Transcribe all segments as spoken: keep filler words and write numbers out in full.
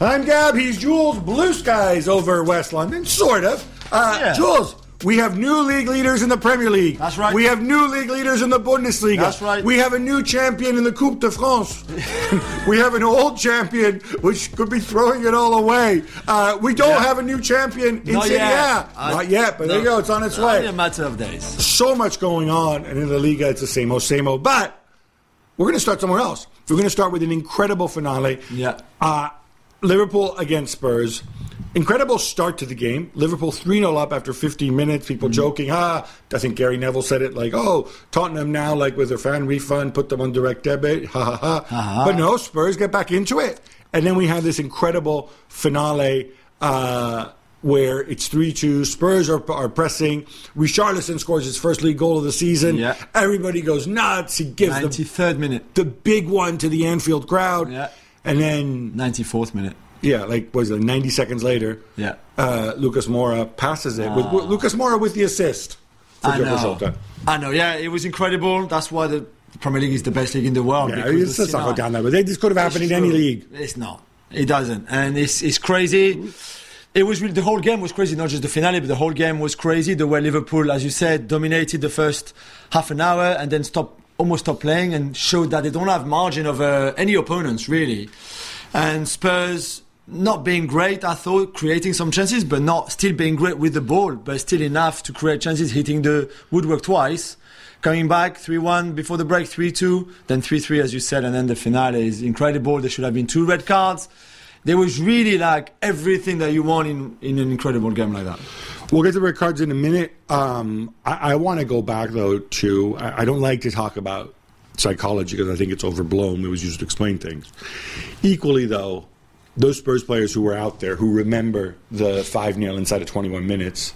I'm Gab. He's Jules. Blue skies over West London, sort of. Uh, Yeah. Jules, we have new league leaders in the Premier League. That's right. We have new league leaders in the Bundesliga. That's right. We have a new champion in the Coupe de France. We have an old champion, which could be throwing it all away. Uh, we don't Yeah. have a new champion in Not Serie yet. A. I- Not yet, but there you no. go. It's on its Only way. a matter of days. So much going on, and in the Liga, it's the same old, same old. But we're going to start somewhere else. We're going to start with an incredible finale. Yeah. Uh, Liverpool against Spurs. Incredible start to the game. Liverpool three nil up after fifteen minutes. People Mm-hmm. joking, ah, I think Gary Neville said it like, oh, Tottenham now, like with their fan refund, put them on direct debit, ha ha ha. Uh-huh. But no, Spurs get back into it. And then we have this incredible finale uh, where it's three two. Spurs are, are pressing. Richarlison scores his first league goal of the season. Yeah. Everybody goes nuts. He gives the, ninety-third minute. the big one to the Anfield crowd. Yeah. And then, ninety-fourth minute. yeah, like, was it like ninety seconds later? Yeah. Uh, Lucas Moura passes it. With, with Lucas Moura with the assist. For I Diogo know. Jota. I know, yeah, it was incredible. That's why the Premier League is the best league in the world. Yeah, because it's the just not Sinai- go down that way. This could have happened in It's any true. league. It's not. It doesn't. And it's it's crazy. It was really, the whole game was crazy, not just the finale, but the whole game was crazy. The way Liverpool, as you said, dominated the first half an hour and then stopped, almost stopped playing and showed that they don't have margin over any opponents, really. And Spurs not being great, I thought, creating some chances, but not still being great with the ball, but still enough to create chances, hitting the woodwork twice. Coming back three one before the break, three two, then three three, as you said, and then the finale is incredible. There should have been two red cards. There was really like everything that you want in, in an incredible game like that. We'll get to red cards in a minute. Um, I, I want to go back, though, to... I, I don't like to talk about psychology because I think it's overblown. It was used to explain things. Equally, though, those Spurs players who were out there who remember the five nil inside of twenty-one minutes,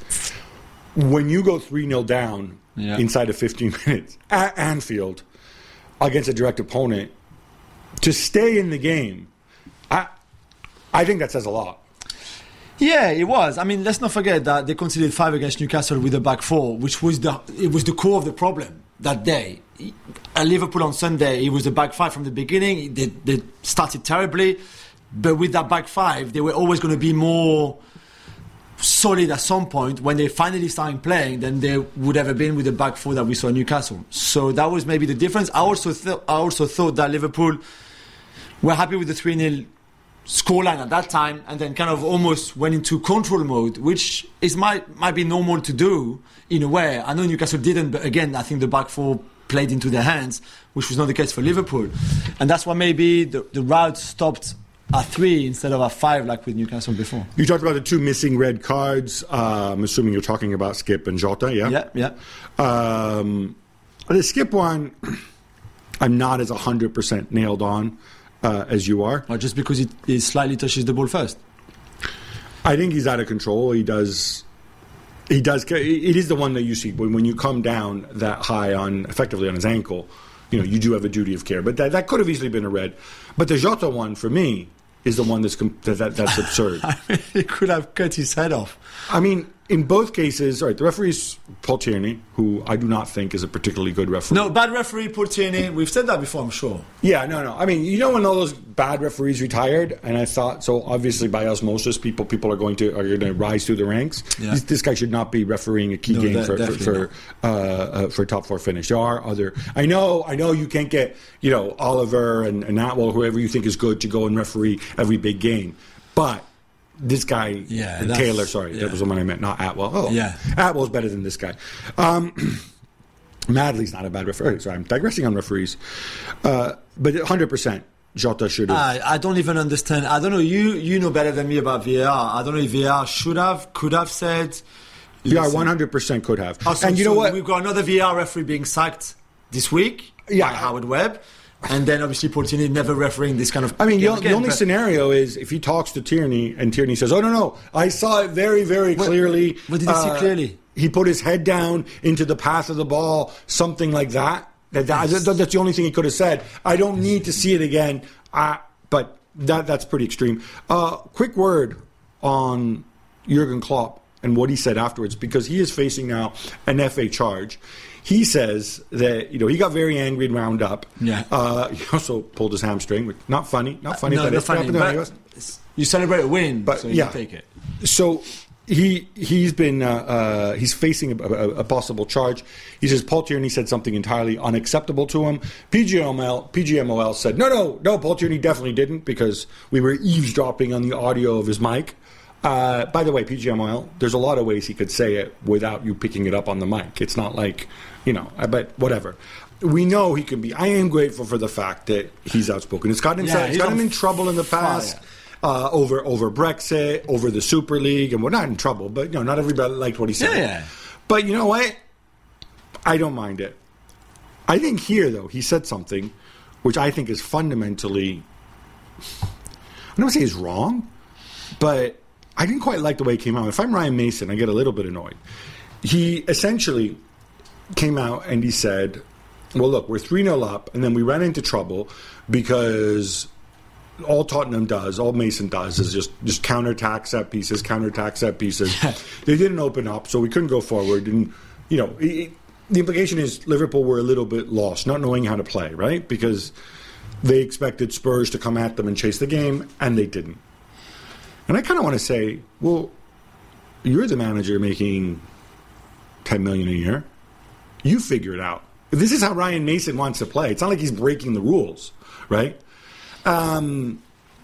when you go three nil down Yeah. inside of fifteen minutes at Anfield against a direct opponent, to stay in the game, I, I think that says a lot. Yeah, it was. I mean, let's not forget that they conceded five against Newcastle with a back four, which was the it was the core of the problem that day. At Liverpool on Sunday, it was the back five from the beginning. They, they started terribly, but with that back five, they were always going to be more solid at some point. When they finally started playing, then they would have been with the back four that we saw in Newcastle. So that was maybe the difference. I also th- I also thought that Liverpool were happy with the three nil scoreline at that time, and then kind of almost went into control mode, which is might might be normal to do in a way. I know Newcastle didn't, but again, I think the back four played into their hands, which was not the case for Liverpool, and that's why maybe the, the route stopped at three instead of at five, like with Newcastle before. You talked about the two missing red cards. Uh, I'm assuming you're talking about Skip and Jota, yeah? Yeah, yeah. Um, the Skip one, I'm not as one hundred percent nailed on uh, as you are. Or just because it, it slightly touches the ball first. I think he's out of control. He does... He does. It is the one that you see when, when you come down that high on, effectively on his ankle. You know, you do have a duty of care, but that, that could have easily been a red. But the Jota one, for me, is the one that's com- that, that, that's absurd. I mean, he could have cut his head off. I mean, in both cases, all right, the referee's Paul Tierney, who I do not think is a particularly good referee. No, bad referee, Paul Tierney. We've said that before, I'm sure. Yeah, no, no. I mean, you know when all those bad referees retired, and I thought, so obviously by osmosis, people people are going to are going to rise through the ranks. Yeah. This, this guy should not be refereeing a key No, game de- for for definitely for, uh, uh, for top four finish. There are other. I know, I know. You can't get you know Oliver and, and Atwell, whoever you think is good, to go and referee every big game, but. This guy, Yeah, and that's- Taylor, sorry, yeah. that was the one I meant, not Atwell. Oh, Yeah. Atwell's better than this guy. Um, Madley's not a bad referee. Sorry, I'm digressing on referees. Uh, but one hundred percent, Jota should have. I, I don't even understand. I don't know. You you know better than me about V A R. I don't know if V A R should have, could have said. V A R listen. one hundred percent could have. Also, and you so know what? We've got another V A R referee being sacked this week Yeah. by Howard Webb. And then obviously Paul Tierney never refereeing this kind of. I mean, the, game the again, only but- scenario is if he talks to Tierney and Tierney says, "Oh no, no, I saw it very, very What- clearly." what did he see Uh, clearly? He put his head down into the path of the ball, something like that. That, that Yes. that's the only thing he could have said. I don't need to see it again. Uh, but that that's pretty extreme. Uh, quick word on Jurgen Klopp and what he said afterwards, because he is facing now an F A charge. He says that, you know, he got very angry and wound up. Yeah. Uh, he also pulled his hamstring, which not funny, not funny. No, but not it's funny. happened to But any of us. it's- You celebrate a win, But, so yeah. you take it. So he he's been uh, uh, he's facing a, a, a possible charge. He says Paul Tierney said something entirely unacceptable to him. P G M L P G M O L said no, no, no. Paul Tierney definitely didn't because we were eavesdropping on the audio of his mic. Uh, by the way, P G M O L, there's a lot of ways he could say it without you picking it up on the mic. It's not like, you know, but whatever. We know he can be. I am grateful for the fact that he's outspoken. It's gotten him, Yeah, it's he's got him on in trouble in the past. fire. Uh, over over Brexit, over the Super League, and we're not in trouble, but you know, not everybody liked what he said. Yeah. But you know what? I don't mind it. I think here, though, he said something which I think is fundamentally, I don't want to say is wrong, but I didn't quite like the way it came out. If I'm Ryan Mason, I get a little bit annoyed. He essentially came out and he said, well, look, we're three nil up, and then we ran into trouble because all Tottenham does, all Mason does, is just, just counterattack set pieces, counterattack set pieces. They didn't open up, so we couldn't go forward. And, you know, it, the implication is Liverpool were a little bit lost, not knowing how to play, right? Because they expected Spurs to come at them and chase the game, and they didn't. And I kind of want to say, well, you're the manager making ten million dollars a year. You figure it out. If this is how Ryan Mason wants to play, it's not like he's breaking the rules, right? Um,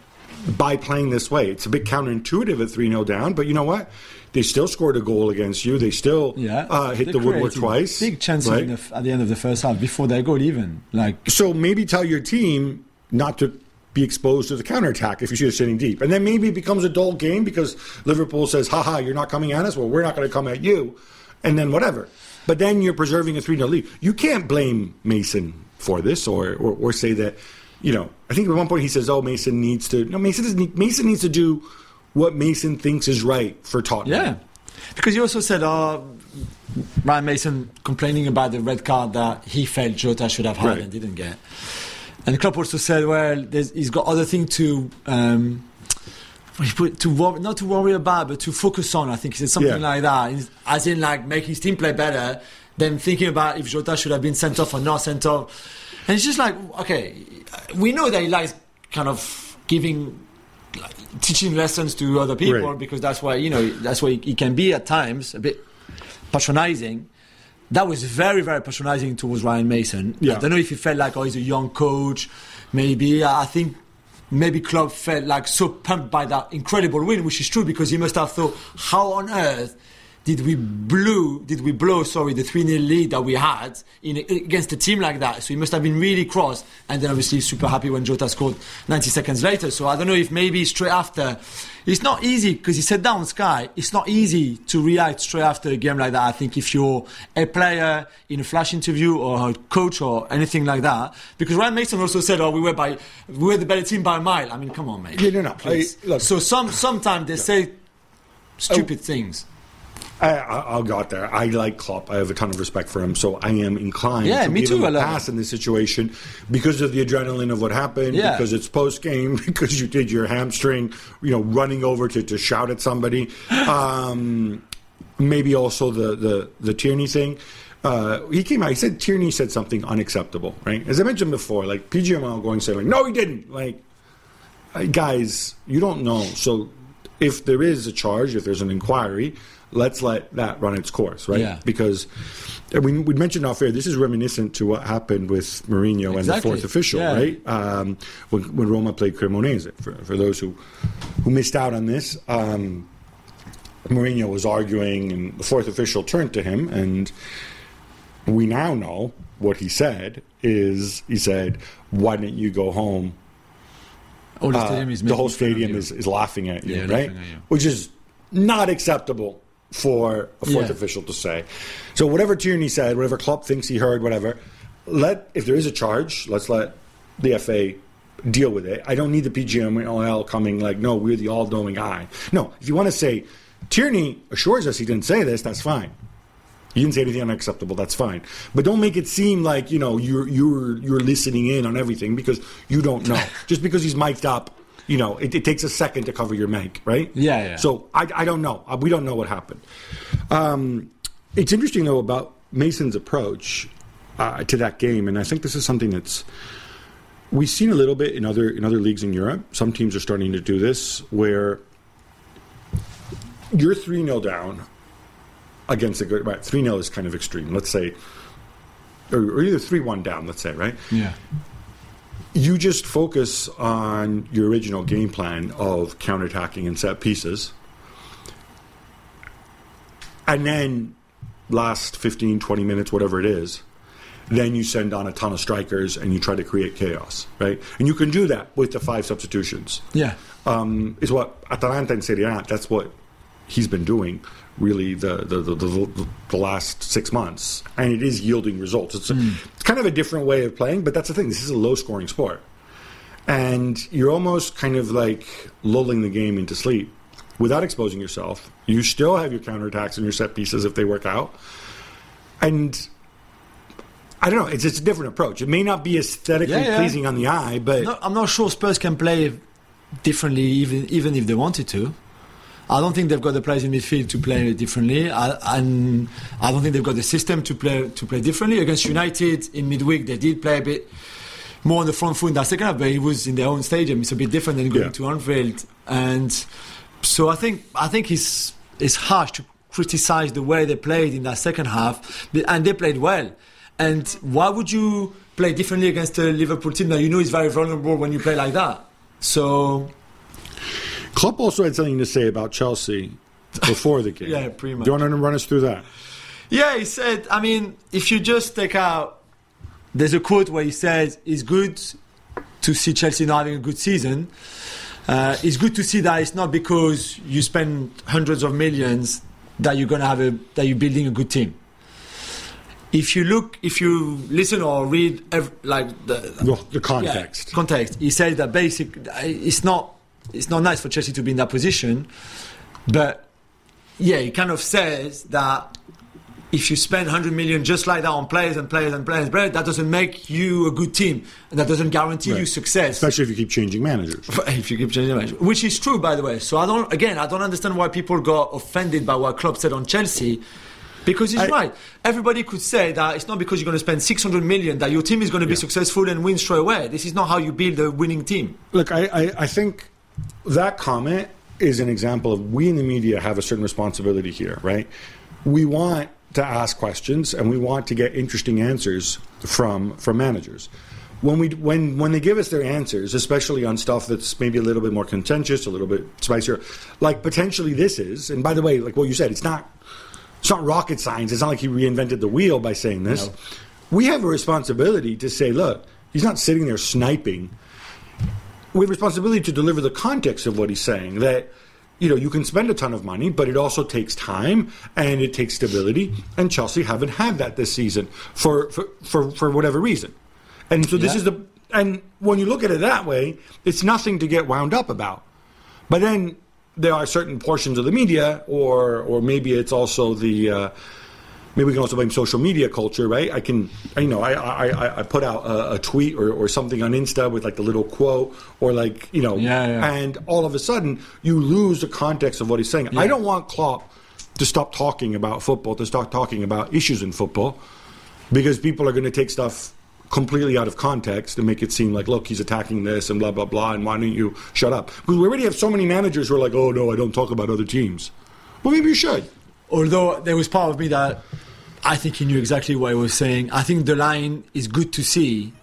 by playing this way. It's a bit counterintuitive at three nil down, but you know what? They still scored a goal against you. They still Yeah, uh, hit They the woodwork created twice. Big chances right? in the, at the end of the first half before their goal even. Like So maybe tell your team not to be exposed to the counterattack if you see it sitting deep. And then maybe it becomes a dull game because Liverpool says, haha, you're not coming at us. Well, we're not going to come at you. And then whatever. But then you're preserving a three nil lead. You can't blame Mason for this or, or, or say that, you know, I think at one point he says, oh, Mason needs to, no, Mason doesn't need, Mason needs to do what Mason thinks is right for Tottenham. Yeah. Because you also said, uh, Ryan Mason complaining about the red card that he felt Jota should have had Right. and didn't get. And Klopp also said, well, there's, he's got other things to, um, to wor- not to worry about, but to focus on. I think he said something Yeah. like that, as in like make his team play better than thinking about if Jota should have been sent off or not sent off. And it's just like, okay, we know that he likes kind of giving, like, teaching lessons to other people Right. because that's why, you know, that's why he, he can be at times a bit patronizing. That was very, very patronizing towards Ryan Mason. Yeah. I don't know if he felt like, oh, he's a young coach. Maybe, I think maybe Klopp felt like so pumped by that incredible win, which is true because he must have thought, how on earth did we blow, did we blow, sorry, the three nil lead that we had in, against a team like that? So he must have been really cross, and then obviously super happy when Jota scored ninety seconds later. So I don't know if maybe straight after, it's not easy because he said that on Sky. It's not easy to react straight after a game like that. I think if you're a player in a flash interview or a coach or anything like that, because Ryan Mason also said, "Oh, we were by, we were the better team by a mile." I mean, come on, mate. Yeah, no, no. Please. I- look- so some sometimes they say stupid Oh. things. I, I, I'll go out there. I like Klopp. I have a ton of respect for him, so I am inclined Yeah, to me give too, him I a love pass in this situation because of the adrenaline of what happened, Yeah. because it's post game, because you did your hamstring, you know, running over to, to shout at somebody. Um, maybe also the the the Tierney thing. Uh, he came out. He said Tierney said something unacceptable. Right, as I mentioned before, like P G M L going saying, like, no, he didn't. Like, uh, guys, you don't know. So if there is a charge, if there's an inquiry, let's let that run its course, right? Yeah. Because uh, we, we mentioned off air, this is reminiscent to what happened with Mourinho and the Exactly. fourth official, Yeah. right? Um, when, when Roma played Cremonese. For, for those who, who missed out on this, um, Mourinho was arguing, and the fourth official turned to him, and we now know what he said is he said, "Why didn't you go home?" All the Uh, stadium is the whole making fun of stadium you. is, is laughing at you, Yeah, right? laughing at you. Which is not acceptable for a fourth Yeah. official to say. So whatever Tierney said, whatever Klopp thinks he heard, whatever, let if there is a charge, let's let the F A deal with it. I don't need the P G M L coming like, no, we're the all-knowing eye. No, if you want to say Tierney assures us he didn't say this, that's fine. You didn't say anything unacceptable. That's fine, but don't make it seem like you know you're you're you're listening in on everything because you don't know. Just because he's mic'd up, you know, it, it takes a second to cover your mic, right? Yeah, yeah. So I, I don't know. We don't know what happened. Um, it's interesting though about Mason's approach uh, to that game, and I think this is something that's we've seen a little bit in other in other leagues in Europe. Some teams are starting to do this, where you're three nil down against a good. Right, three nil is kind of extreme. Let's say, or, or either three one down. Let's say, right? Yeah. You just focus on your original game plan of counterattacking and set pieces, and then last fifteen, twenty minutes, whatever it is, then you send on a ton of strikers and you try to create chaos, right? And you can do that with the five substitutions. Yeah. Um, is what Atalanta in Serie A, that's what he's been doing really the the, the, the, the last six months. And it is yielding results. It's, a, mm. it's kind of a different way of playing, but that's the thing. This is a low-scoring sport. And you're almost kind of like lulling the game into sleep without exposing yourself. You still have your counterattacks and your set pieces if they work out. And I don't know, it's just a different approach. It may not be aesthetically yeah, yeah. pleasing on the eye, but... No, I'm not sure Spurs can play differently even even if they wanted to. I don't think they've got the players in midfield to play differently. I, and I don't think they've got the system to play to play differently. Against United in midweek, they did play a bit more on the front foot in that second half, but it was in their own stadium. It's a bit different than going yeah. to Anfield. And so I think I think it's, it's harsh to criticise the way they played in that second half. And they played well. And why would you play differently against a Liverpool team that you know is very vulnerable when you play like that? So... Klopp also had something to say about Chelsea before the game. Yeah, pretty much. Do you want to run us through that? Yeah, he said, I mean, if you just take out... There's a quote where he says, it's good to see Chelsea not having a good season. Uh, it's good to see that it's not because you spend hundreds of millions that you're going to have a... that you're building a good team. If you look, if you listen or read, every, like the well, the context, yeah, context, he says that basic, it's not, it's not nice for Chelsea to be in that position, but yeah, he kind of says that if you spend one hundred million just like that on players and players and players, that doesn't make you a good team, and that doesn't guarantee right. you success. Especially if you keep changing managers. If you keep changing managers, which is true, by the way. So I don't, again, I don't understand why people got offended by what Klopp said on Chelsea. Because he's I, right. Everybody could say that it's not because you're going to spend six hundred million that your team is going to be yeah. successful and win straight away. This is not how you build a winning team. Look, I, I, I think that comment is an example of we in the media have a certain responsibility here, right? We want to ask questions and we want to get interesting answers from from managers. When we when when they give us their answers, especially on stuff that's maybe a little bit more contentious, a little bit spicier, like potentially this is, and by the way, like what you said, it's not It's not rocket science. It's not like he reinvented the wheel by saying this. No. We have a responsibility to say, look, he's not sitting there sniping. We have a responsibility to deliver the context of what he's saying. That, you know, you can spend a ton of money, but it also takes time and it takes stability. And Chelsea haven't had that this season for for, for, for whatever reason. And so this yeah. is the... And when you look at it that way, it's nothing to get wound up about. But then... there are certain portions of the media, or or maybe it's also the uh, maybe we can also blame social media culture, right? I can, you know, I I, I put out a, a tweet or, or something on Insta with like the little quote, or like you know, yeah, yeah. and all of a sudden you lose the context of what he's saying. Yeah. I don't want Klopp to stop talking about football, to start talking about issues in football, because people are going to take stuff completely out of context and make it seem like, look, he's attacking this and blah, blah, blah, and why don't you shut up? Because we already have so many managers who are like, oh, no, I don't talk about other teams. Well, maybe you should. Although there was part of me that I think he knew exactly what he was saying. I think the line is good to see.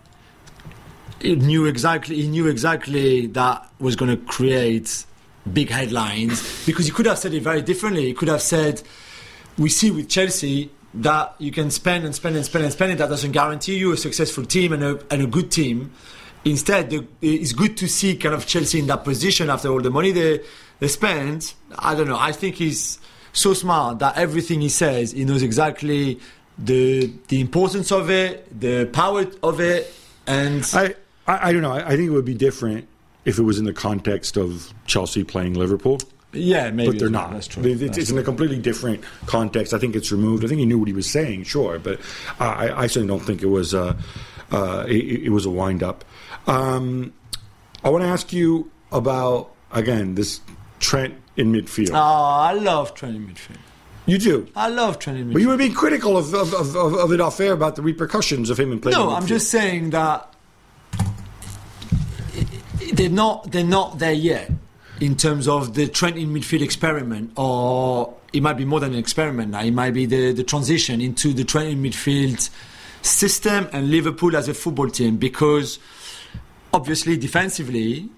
He knew exactly, he knew exactly that was going to create big headlines, because he could have said it very differently. He could have said, we see with Chelsea that you can spend and spend and spend and spend it. That doesn't guarantee you a successful team and a, and a good team. Instead, the, it's good to see kind of Chelsea in that position after all the money they, they spend. I don't know. I think he's so smart that everything he says, he knows exactly the the importance of it, the power of it. And I, I, I don't know. I, I think it would be different if it was in the context of Chelsea playing Liverpool. Yeah, maybe. But they're not. That's true. It's, That's it's true. in a completely different context. I think it's removed. I think he knew what he was saying, sure, but I, I certainly don't think it was a, uh, it, it was a wind-up. Um, I want to ask you about, again, this Trent in midfield. Oh, I love Trent in midfield. You do? I love Trent in midfield. But you were being critical of, of, of, of it off air about the repercussions of him in playing No, in midfield. I'm just saying that they're not they're not there yet in terms of the Trent in midfield experiment, or it might be more than an experiment now. It might be the, the transition into the Trent in midfield system and Liverpool as a football team, because obviously defensively,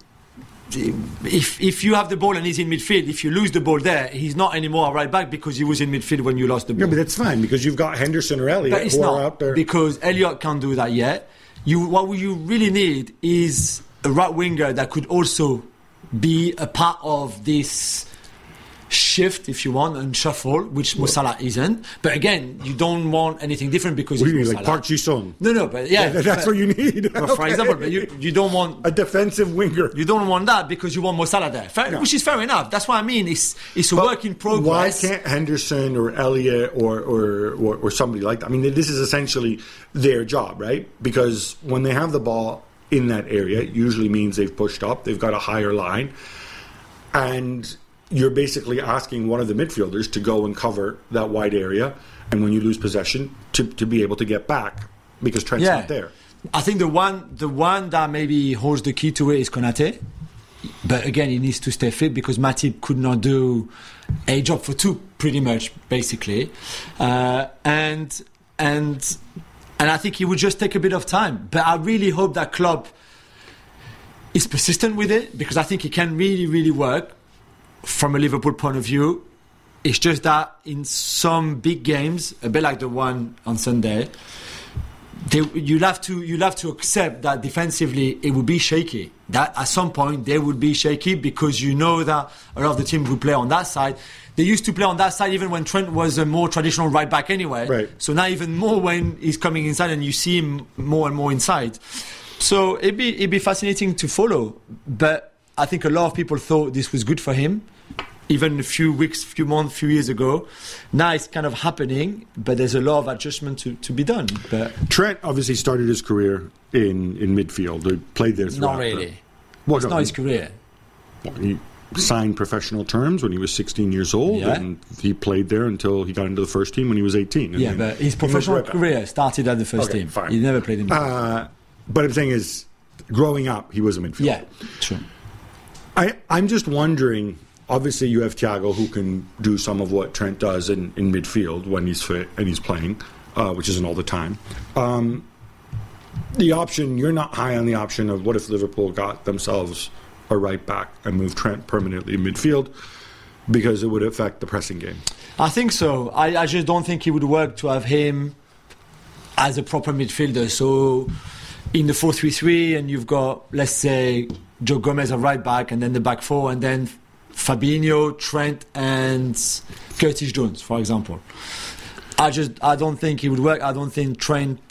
if if you have the ball and he's in midfield, if you lose the ball there, he's not anymore a right back because he was in midfield when you lost the ball. Yeah, but that's fine because you've got Henderson or Elliott but it's who not, are out there. because Elliott can't do that yet. You what you really need is a right winger that could also be a part of this shift, if you want, and shuffle, which Mo Salah isn't. But again, you don't want anything different because What do it's you Mo mean, like Salah. Park Ji-sung? No, no, but yeah, That- that's but- what you need. but for Okay. example, but you you don't want A defensive winger. you don't want that because you want Mo Salah there, fair, No. which is fair enough. That's what I mean. It's it's a But work in progress. Why can't Henderson or Elliott or, or, or, or somebody like that? I mean, this is essentially their job, right? Because when they have the ball in that area, it usually means they've pushed up, they've got a higher line, and you're basically asking one of the midfielders to go and cover that wide area, and when you lose possession, to, to be able to get back because Trent's Yeah. not there. I think the one the one that maybe holds the key to it is Konate. But again, he needs to stay fit because Matip could not do a job for two, pretty much, basically. Uh, and and and I think he would just take a bit of time. But I really hope that Klopp is persistent with it, because I think it can really, really work from a Liverpool point of view. It's just that in some big games, a bit like the one on Sunday, they, you'll have to you'll have to accept that defensively it will be shaky. That at some point they will be shaky, because you know that a lot of the teams who play on that side, they used to play on that side even when Trent was a more traditional right back anyway. Right. So now even more when he's coming inside and you see him more and more inside. So it'd be it'd be fascinating to follow. But I think a lot of people thought this was good for him, even a few weeks, few months, few years ago. Now it's kind of happening, but there's a lot of adjustment to, to be done. But Trent obviously started his career in, in midfield. He played there throughout. not really. Well, It's no, not his career. He signed professional terms when he was sixteen years old, Yeah. and he played there until he got into the first team when he was eighteen. And Yeah, then but his he moved professional right back. career started at the first Okay, team. fine. He never played in the Uh, but I'm saying is, growing up, he was a midfielder. Yeah, true. I, I'm just wondering, obviously you have Thiago who can do some of what Trent does in, in midfield when he's fit and he's playing, uh, which isn't all the time. Um, the option, you're not high on the option of what if Liverpool got themselves a right back and moved Trent permanently in midfield, because it would affect the pressing game. I think so. I, I just don't think it would work to have him as a proper midfielder. So in the four three three, and you've got, let's say, Joe Gomez a right back, and then the back four, and then Fabinho, Trent, and Curtis Jones, for example. I just I don't think it would work. I don't think Trent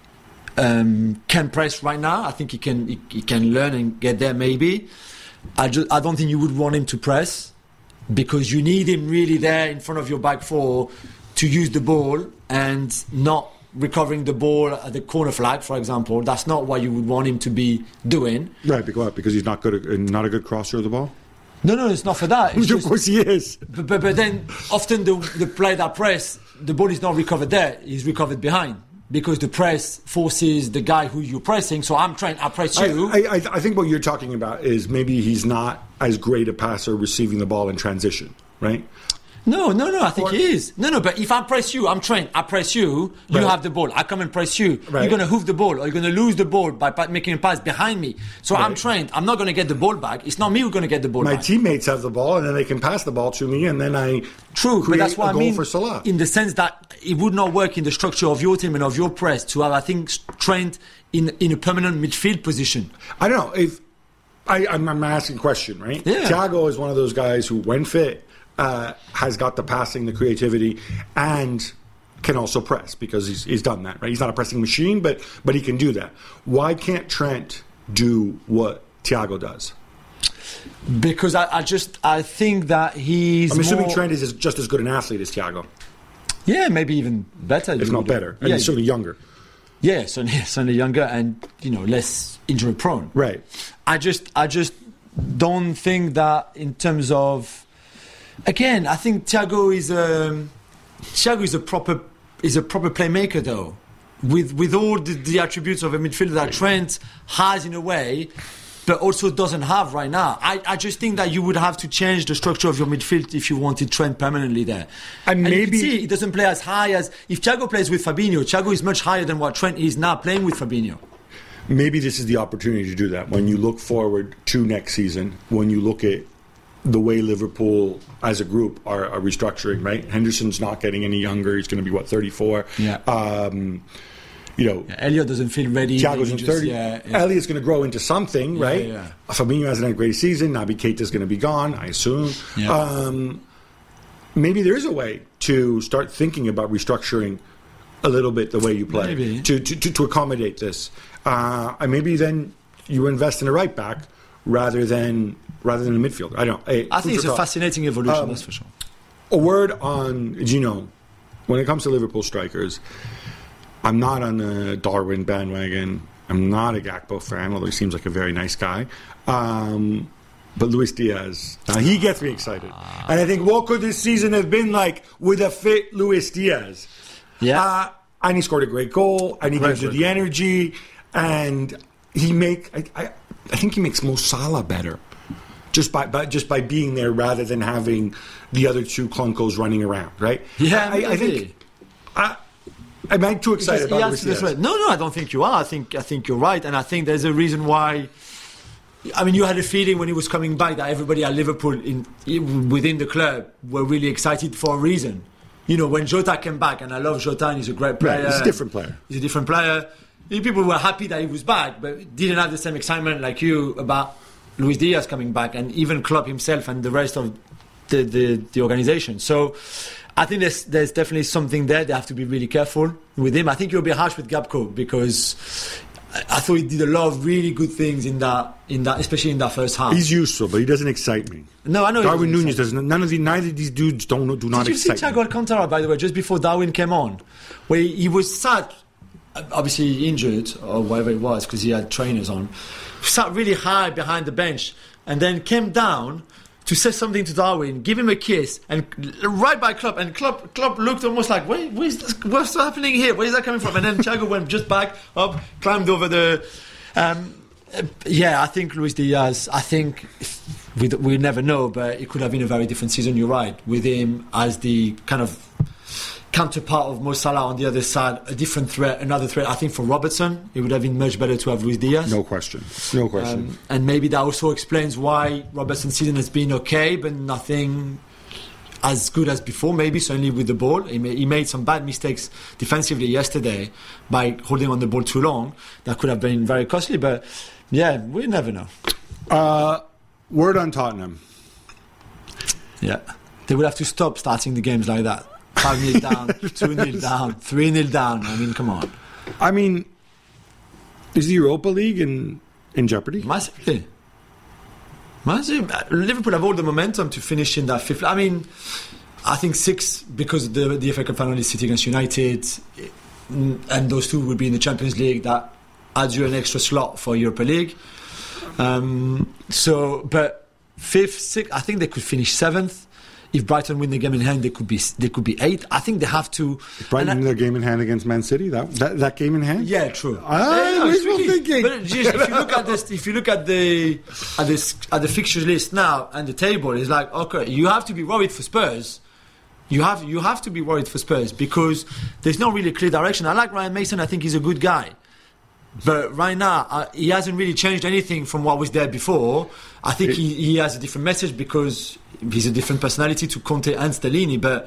um, can press right now. I think he can he, he can learn and get there maybe. I just I don't think you would want him to press, because you need him really there in front of your back four to use the ball and not recovering the ball at the corner flag, for example. That's not what you would want him to be doing. Right, because because he's not good, at, not a good crosser of the ball. No, no, it's not for that. It's Which of just- course he is. But, but, but then often the, the play that press, the ball is not recovered there, it's recovered behind, because the press forces the guy who you're pressing. So I'm trying, I press I, you. I, I I think what you're talking about is maybe he's not as great a passer receiving the ball in transition, right? No, no, no, I think Or- he is. No, no, but if I press you, I'm trained. I press you, you Right. have the ball. I come and press you. Right. You're going to hoof the ball, or you're going to lose the ball by pa- making a pass behind me. So I'm Right. trained. I'm not going to get the ball back. It's not me who's going to get the ball My back. teammates have the ball, and then they can pass the ball to me, and then I True, create but that's what a I goal mean. for Salah. In the sense that it would not work in the structure of your team and of your press to have, I think, trained in in a permanent midfield position. I don't know if I, I'm, I'm asking a question, right? Yeah. Thiago is one of those guys who, when fit, uh, has got the passing, the creativity, and can also press, because he's, he's done that, right? He's not a pressing machine, but but he can do that. Why can't Trent do what Thiago does? Because I, I just I think that he's I'm assuming more- Trent is as- just as good an athlete as Thiago, yeah, maybe even better, if you not would- better, and Yeah, he's certainly younger. yeah, certainly, certainly younger and, you know, less injury prone. Right. I just I just don't think that in terms of, again, I think Thiago is a Thiago is a proper is a proper playmaker, though, with with all the, the attributes of a midfielder that Trent has in a way, but also doesn't have right now. I, I just think that you would have to change the structure of your midfield if you wanted Trent permanently there. And, and maybe you can see he doesn't play as high as if Thiago plays with Fabinho. Thiago is much higher than what Trent is now playing with Fabinho. Maybe this is the opportunity to do that. When you look forward to next season, when you look at the way Liverpool as a group are, are restructuring, right? Henderson's not getting any younger. He's going to be, what, thirty-four? Yeah. Um, you know, yeah, Elliot doesn't feel ready. Thiago's in just, thirty. Yeah, yeah. Elliot's going to grow into something, Yeah, right? yeah. Fabinho hasn't had a great season. Naby Keita's going to be gone, I assume. Yeah. Um, maybe there is a way to start thinking about restructuring a little bit the way you play Maybe. to, to, to, to accommodate this. Uh, and maybe then you invest in a right back rather than rather than a midfielder. I don't. Hey, I think it's a thought. fascinating evolution, Um, that's for sure. A word on Gino. When it comes to Liverpool strikers, I'm not on the Darwin bandwagon. I'm not a Gakpo fan, although he seems like a very nice guy. Um, but Luis Diaz, now he gets me excited. And I think, what could this season have been like with a fit Luis Diaz? Yeah. Uh, and he scored a great goal, and he Great gives you goal. the energy, and he make I, I, I think he makes Mo Salah better. Just by, by just by being there rather than having the other two clunkos running around, right? Yeah, I, I maybe. think I, am I too excited Because he about answered Luis this Diaz? way. No, no, I don't think you are. I think I think you're right, and I think there's a reason why. I mean, you had a feeling when he was coming back that everybody at Liverpool in, in within the club were really excited for a reason. You know, when Jota came back, and I love Jota, and he's a great player. Right, he's a different player. He's a different player. People were happy that he was back, but didn't have the same excitement like you about Luis Diaz coming back, and even Klopp himself and the rest of the, the, the organisation. So I think there's there's definitely something there. They have to be really careful with him. I think you'll be harsh with Gakpo because I, I thought he did a lot of really good things in that in that especially in that first half. He's useful, but he doesn't excite me. no, I know. he Darwin doesn't Nunez excite doesn't. None of the neither of these dudes don't do not Did you see excite Thiago me. Alcantara, by the way, just before Darwin came on, where he was sat, obviously injured or whatever it was because he had trainers on, sat really high behind the bench and then came down to say something to Darwin, give him a kiss, and right by Klopp, and Klopp, Klopp looked almost like, Wait, where's this, what's happening here? Where is that coming from? And then Thiago went just back up, climbed over the... Um, uh, yeah, I think Luis Diaz, I think... We, we never know, but it could have been a very different season, you're right, with him as the kind of counterpart of Mo Salah on the other side, a different threat, another threat. I think for Robertson, it would have been much better to have Luis Diaz. No question. No question. Um, and maybe that also explains why Robertson's season has been okay, but nothing as good as before, maybe, certainly with the ball. He, ma- he made some bad mistakes defensively yesterday by holding on the ball too long. That could have been very costly, but yeah, we never know. Uh, word on Tottenham. Yeah. They would have to stop starting the games like that. five nil down, two nil down, three nil down. I mean, come on. I mean, is the Europa League in, in jeopardy? Massively. Massive. Liverpool have all the momentum to finish in that fifth. I mean, I think six, because the, the F A Cup final is City against United, and those two would be in the Champions League. That adds you an extra slot for Europa League. Um, so, but fifth, sixth, I think they could finish seventh. If Brighton win the game in hand, they could be they could be eight. I think they have to. Brighton and win I- their game in hand against Man City. That that, that game in hand. Yeah, true. Ah, Yeah, no, it's wishful tricky. thinking. But just, if you look at this, if you look at the at this at the fixtures list now and the table, it's like, okay, you have to be worried for Spurs. You have you have to be worried for Spurs because there's no really clear direction. I like Ryan Mason. I think he's a good guy. But right now, uh, he hasn't really changed anything from what was there before. I think It- he, he has a different message because he's a different personality to Conte and Stellini. But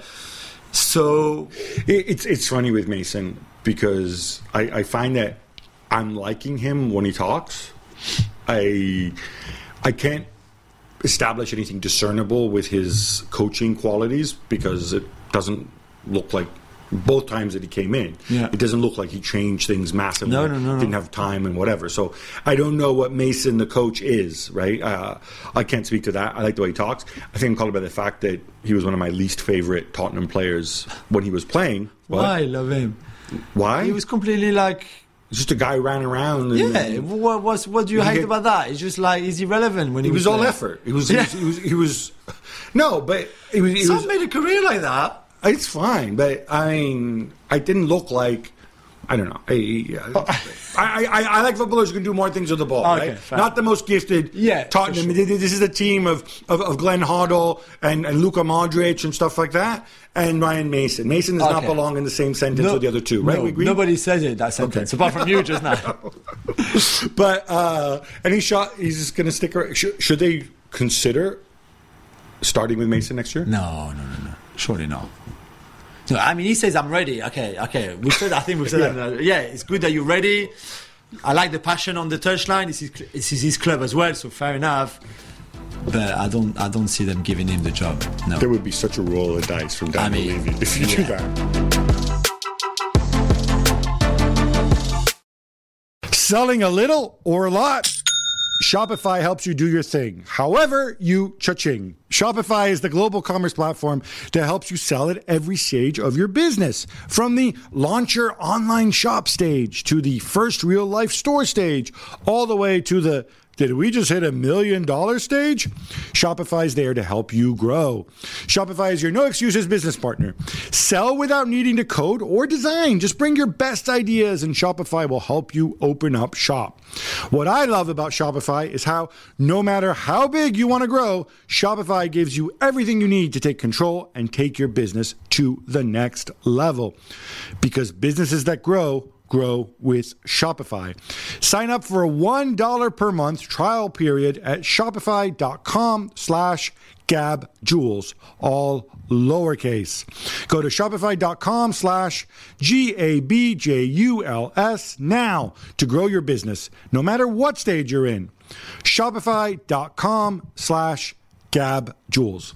so It, it's it's funny with Mason because I, I find that I'm liking him when he talks. I I can't establish anything discernible with his coaching qualities because it doesn't look like both times that he came in. Yeah. It doesn't look like he changed things massively. No, no, no, no. Didn't have time and whatever. So I don't know what Mason, the coach, is, right? Uh, I can't speak to that. I like the way he talks. I think I'm called by the fact that he was one of my least favorite Tottenham players when he was playing. What? why I love him? Why? He was completely like. just a guy who ran around. And Yeah, what, what's, what do you He hate get- about that? It's just like, he's irrelevant when he, He was all there. effort. He was. He, Yeah. was, he was. He was. No, but he was. He Some was made a career like that. it's fine, but I mean, I didn't look like I don't know. I, I, I, I like footballers who can do more things with the ball, Okay, right? fair. Not the most gifted. Yeah, Tottenham. for sure. This is a team of, of, of Glenn Hoddle and, and Luka Modric and stuff like that, and Ryan Mason. Mason does not Okay. belong in the same sentence No- with the other two, right? no, we agree? nobody says it, that sentence, apart from you just now. But uh, and he shot. He's just going to stick around. Should, should they consider starting with Mason next year? No, no, no, no. Surely not. No, I mean, he says, I'm ready. Okay, okay. We said, I think we've said Yeah. that. uh, Yeah, it's good that you're ready. I like the passion on the touchline. This is, this is his club as well, so fair enough. But I don't, I don't see them giving him the job. No. There would be such a roll of dice from Daniel I mean, Levy if you do yeah. that. Selling a little or a lot? Shopify helps you do your thing. However, you cha-ching. Shopify is the global commerce platform that helps you sell at every stage of your business. From the launch your online shop stage to the first real life store stage, all the way to the did we just hit a million dollar stage? Shopify is there to help you grow. Shopify is your no excuses business partner. Sell without needing to code or design. Just bring your best ideas and Shopify will help you open up shop. What I love about Shopify is how no matter how big you want to grow, Shopify gives you everything you need to take control and take your business to the next level. Because businesses that grow, grow with Shopify. Sign up for a one dollar per month trial period at shopify.com slash gabjules, all lowercase. Go to shopify.com slash G-A-B-J-U-L-S now to grow your business, no matter what stage you're in. Shopify.com slash gabjules.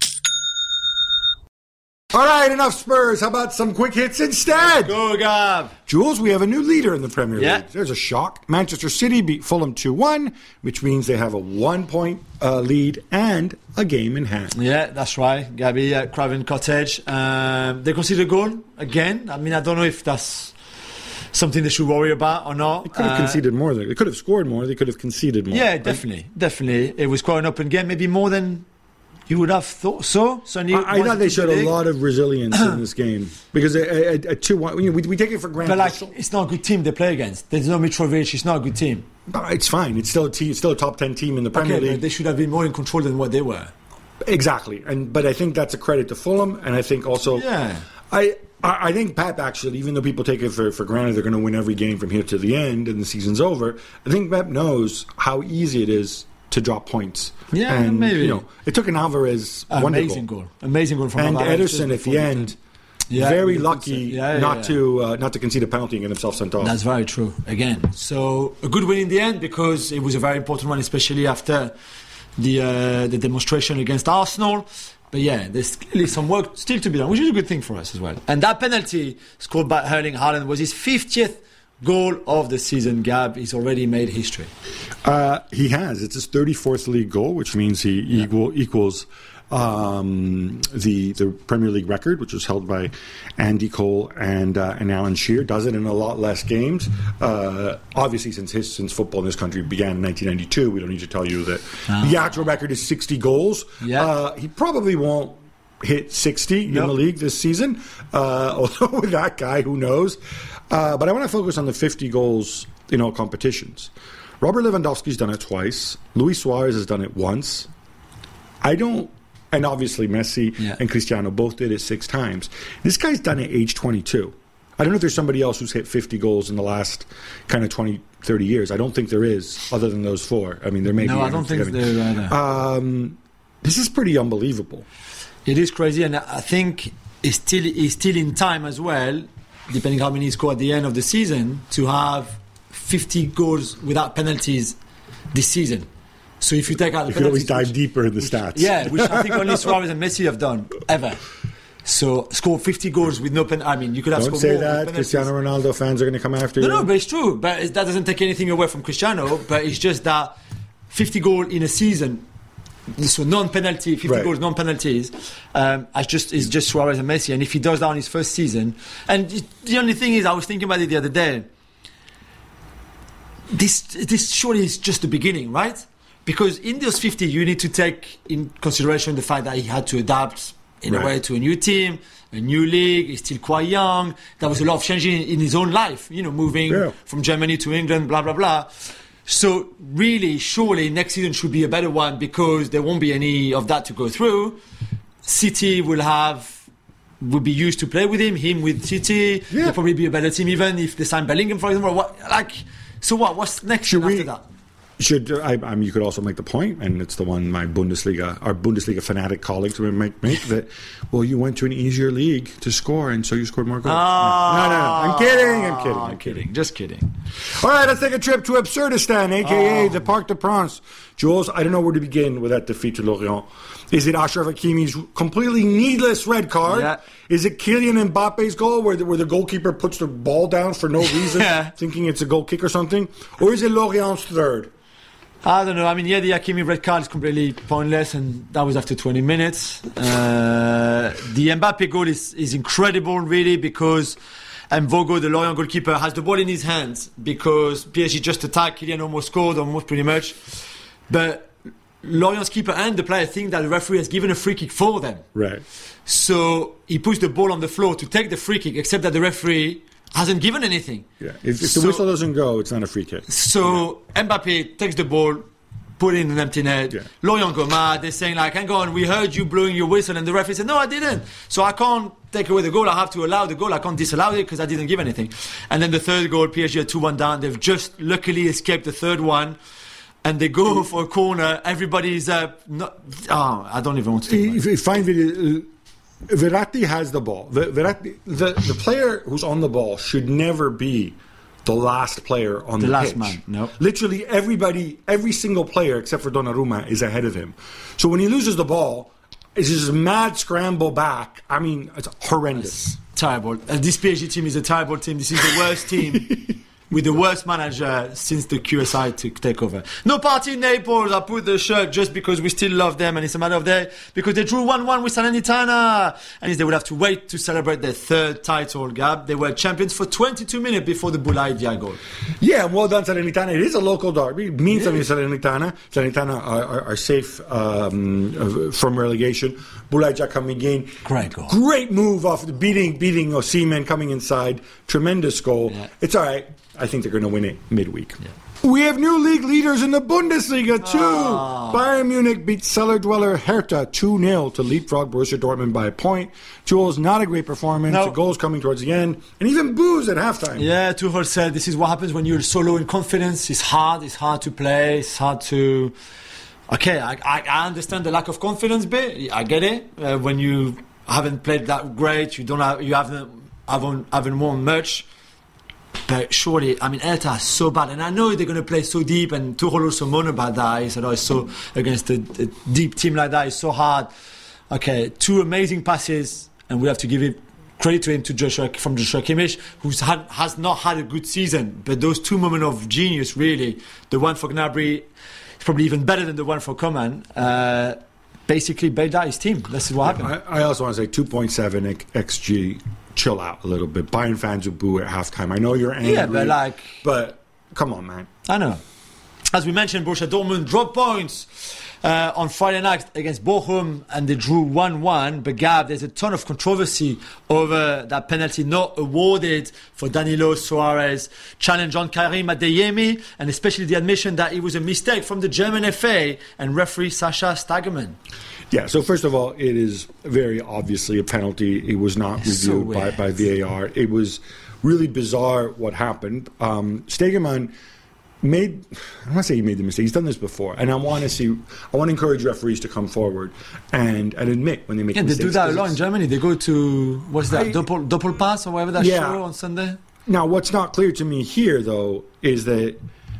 All right, enough Spurs. How about some quick hits instead? Go, Gab. Jules, we have a new leader in the Premier Yeah. League. There's a shock. Manchester City beat Fulham two one, which means they have a one-point uh, lead and a game in hand. Yeah, that's right. Gabby at Craven Cottage. Um, they conceded a goal again. I mean, I don't know if that's something they should worry about or not. They could have Uh, conceded more. They could have scored more. They could have conceded more. Yeah, definitely. Definitely. It was quite an open game, maybe more than you would have thought so. so I, I thought they showed a lot of resilience in this game because a, a, a two one. You know, we, we take it for granted. But like, it's not a good team they play against. There's no Mitrovic. It's not a good team. Uh, it's fine. It's still a team, it's still a top ten team in the Premier Okay, but League. they should have been more in control than what they were. Exactly, and but I think that's a credit to Fulham, and I think also, Yeah. I I I think Pep actually, even though people take it for, for granted they're going to win every game from here to the end and the season's over, I think Pep knows how easy it is to drop points. Yeah, and, maybe. You know, it took an Alvarez wonderful Amazing goal. Amazing goal from and Alvarez just Ederson at before the the end. Yeah, very you could lucky say- yeah, yeah, not yeah. to uh, not to concede a penalty and get himself sent off. That's very true. Again, so a good win in the end because it was a very important one, especially after the uh, the demonstration against Arsenal. But yeah, there's clearly some work still to be done, which is a good thing for us as well. And that penalty scored by Erling Haaland was his fiftieth goal of the season. Gab, he's already made history. Uh, he has. It's his thirty-fourth league goal, which means he Yeah. equal, equals um, the the Premier League record, which was held by Andy Cole and uh, and Alan Shearer. Does it in a lot less games. Uh, obviously, since his, since football in this country began in nineteen ninety-two, we don't need to tell you that the actual record is sixty goals. Yeah. Uh, he probably won't hit sixty in Nope. the league this season. Uh, although with that guy, who knows? Uh, but I want to focus on the fifty goals in all competitions. Robert Lewandowski's done it twice. Luis Suarez has done it once. I don't, and obviously Messi Yeah. and Cristiano both did it six times. This guy's done it age twenty-two. I don't know if there's somebody else who's hit fifty goals in the last kind of twenty, thirty years. I don't think there is, other than those four. I mean, there may be. No, I I'm don't think forgetting. there are either. Um, this is pretty unbelievable. It is crazy, and I think it's still it's still in time as well, depending how many he score at the end of the season, to have fifty goals without penalties this season. So if you take out the You could always penalties, dive deeper in the stats. yeah, which I think only Suarez and Messi have done ever. So score fifty goals with no pen. I mean, you could have Don't scored say more with that. penalties. Cristiano Ronaldo fans are going to come after No, you. no, but it's true. But it, that doesn't take anything away from Cristiano. But it's just that fifty goals in a season, so non-penalty, fifty Right. goals, non-penalties. Um, it's just it's just Suarez and Messi. And if he does that on his first season, and it, the only thing is, I was thinking about it the other day. This this surely is just the beginning, right? Because in those fifty, you need to take in consideration the fact that he had to adapt in right. a way to a new team, a new league. He's still quite young. There was a lot of changing in his own life, you know, moving yeah. from Germany to England, blah, blah, blah. So really, surely next season should be a better one because there won't be any of that to go through. City will have, will be used to play with him, him with City. Yeah. They'll probably be a better team even if they sign Bellingham, for example. What, like, so what? What's next Should after we, that? Should I, I mean, you could also make the point, and it's the one my Bundesliga, our Bundesliga fanatic colleagues would make, make that, well, you went to an easier league to score, and so you scored more goals. Oh, no, no, no, no. I'm kidding, I'm kidding, I'm I'm kidding. kidding. Just kidding. All right, let's take a trip to Absurdistan, a k a Oh. the Parc de France. Jules, I don't know where to begin with that defeat to Lorient. Is it Achraf Hakimi's completely needless red card? Yeah. Is it Kylian Mbappe's goal where the, where the goalkeeper puts the ball down for no reason, Yeah. thinking it's a goal kick or something? Or is it Lorient's third? I don't know. I mean, yeah, the Hakimi red card is completely pointless, and that was after twenty minutes. Uh, the Mbappe goal is, is incredible, really, because Mvogo, the Lorient goalkeeper, has the ball in his hands because P S G just attacked. Kylian almost scored, almost pretty much. But Lorient's keeper and the player think that the referee has given a free kick for them. Right. So he puts the ball on the floor to take the free kick, except that the referee hasn't given anything. Yeah. If, if So- the whistle doesn't go, it's not a free kick. So Mbappe takes the ball, put it in an empty net. Yeah. Lorient go mad. They're saying like, hang on, we heard you blowing your whistle. And the referee said, no, I didn't. So I can't take away the goal. I have to allow the goal. I can't disallow it because I didn't give anything. And then the third goal, P S G are two one down. They've just luckily escaped the third one. And they go for a corner. Everybody's up. Not, oh, I don't even want to think about it. If you find video, Verratti has the ball. Ver- Verratti, the, the player who's on the ball should never be the last player on the, The last pitch. man, no. Literally everybody, every single player except for Donnarumma is ahead of him. So when he loses the ball, it's just a mad scramble back. I mean, it's horrendous. Terrible. Uh, this P S G team is a terrible team. This is the worst team with the worst manager since the Q S I took take over. No party in Naples. I put the shirt just because we still love them and it's a matter of day because they drew one one with Salernitana and they would have to wait to celebrate their third title gap. They were champions for twenty-two minutes before the Boulaye Dia goal. Yeah, well done, Salernitana. It is a local derby. It means something to Salernitana. Salernitana are, are, are safe um, from relegation. Boulaye coming in. Great goal. Great move off the beating, beating Osimhen coming inside. Tremendous goal. Yeah. It's all right. I think they're going to win it midweek. Yeah. We have new league leaders in the Bundesliga, too. Oh. Bayern Munich beat cellar dweller Hertha two nil to leapfrog Borussia Dortmund by a point. Jules, not a great performance. No. The goals coming towards the end. And even boos at halftime. Yeah, Tuchel said this is what happens when you're so low in confidence. It's hard. It's hard to play. It's hard to. Okay, I, I, I understand the lack of confidence bit. I get it. Uh, when you haven't played that great, you don't have, you haven't haven't haven't won much. But surely, I mean, Hertha is so bad, and I know they're going to play so deep. And Tuchel also moaned about that. He said, "Oh, it's so against a, a deep team like that, it's so hard." Okay, two amazing passes, and we have to give it credit to him to Joshua from Joshua Kimmich, who has not had a good season. But those two moments of genius, really, the one for Gnabry is probably even better than the one for Coman. Uh, basically, bailed out his team. This is what happened. I, I also want to say two point seven X G. Chill out a little bit. Bayern fans will boo at halftime. I know you're angry. Yeah, but like, but come on, man. I know. As we mentioned, Borussia Dortmund dropped points uh, on Friday night against Bochum, and they drew one one. But Gab, there's a ton of controversy over that penalty not awarded for Danilo Suarez, challenge on Karim Adeyemi, and especially the admission that it was a mistake from the German F A and referee Sasha Stagerman. Yeah, so first of all, it is very obviously a penalty. It was not It's so reviewed by, weird. by V A R. It was really bizarre what happened. Um, Stegemann made, I don't want to say he made the mistake. He's done this before. And I want to see, I want to encourage referees to come forward and, and admit when they make Yeah, they mistakes. do that a 'cause lot in it's- Germany. They go to, what's that, I- Doppel, Doppelpass or whatever that Yeah. show on Sunday? Now, what's not clear to me here, though, is that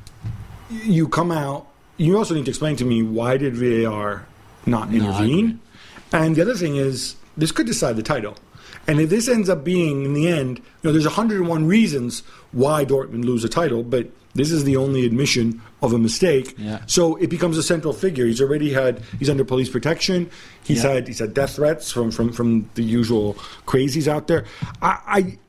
you come out, you also need to explain to me why did V A R not No, I intervene? And the other thing is, this could decide the title. And if this ends up being, in the end, you know, there's one hundred one reasons why Dortmund lose a title, but this is the only admission of a mistake. Yeah. So it becomes a central figure. He's already had, he's under police protection. He's Yeah. had, he's had death threats from, from, from the usual crazies out there. I, I,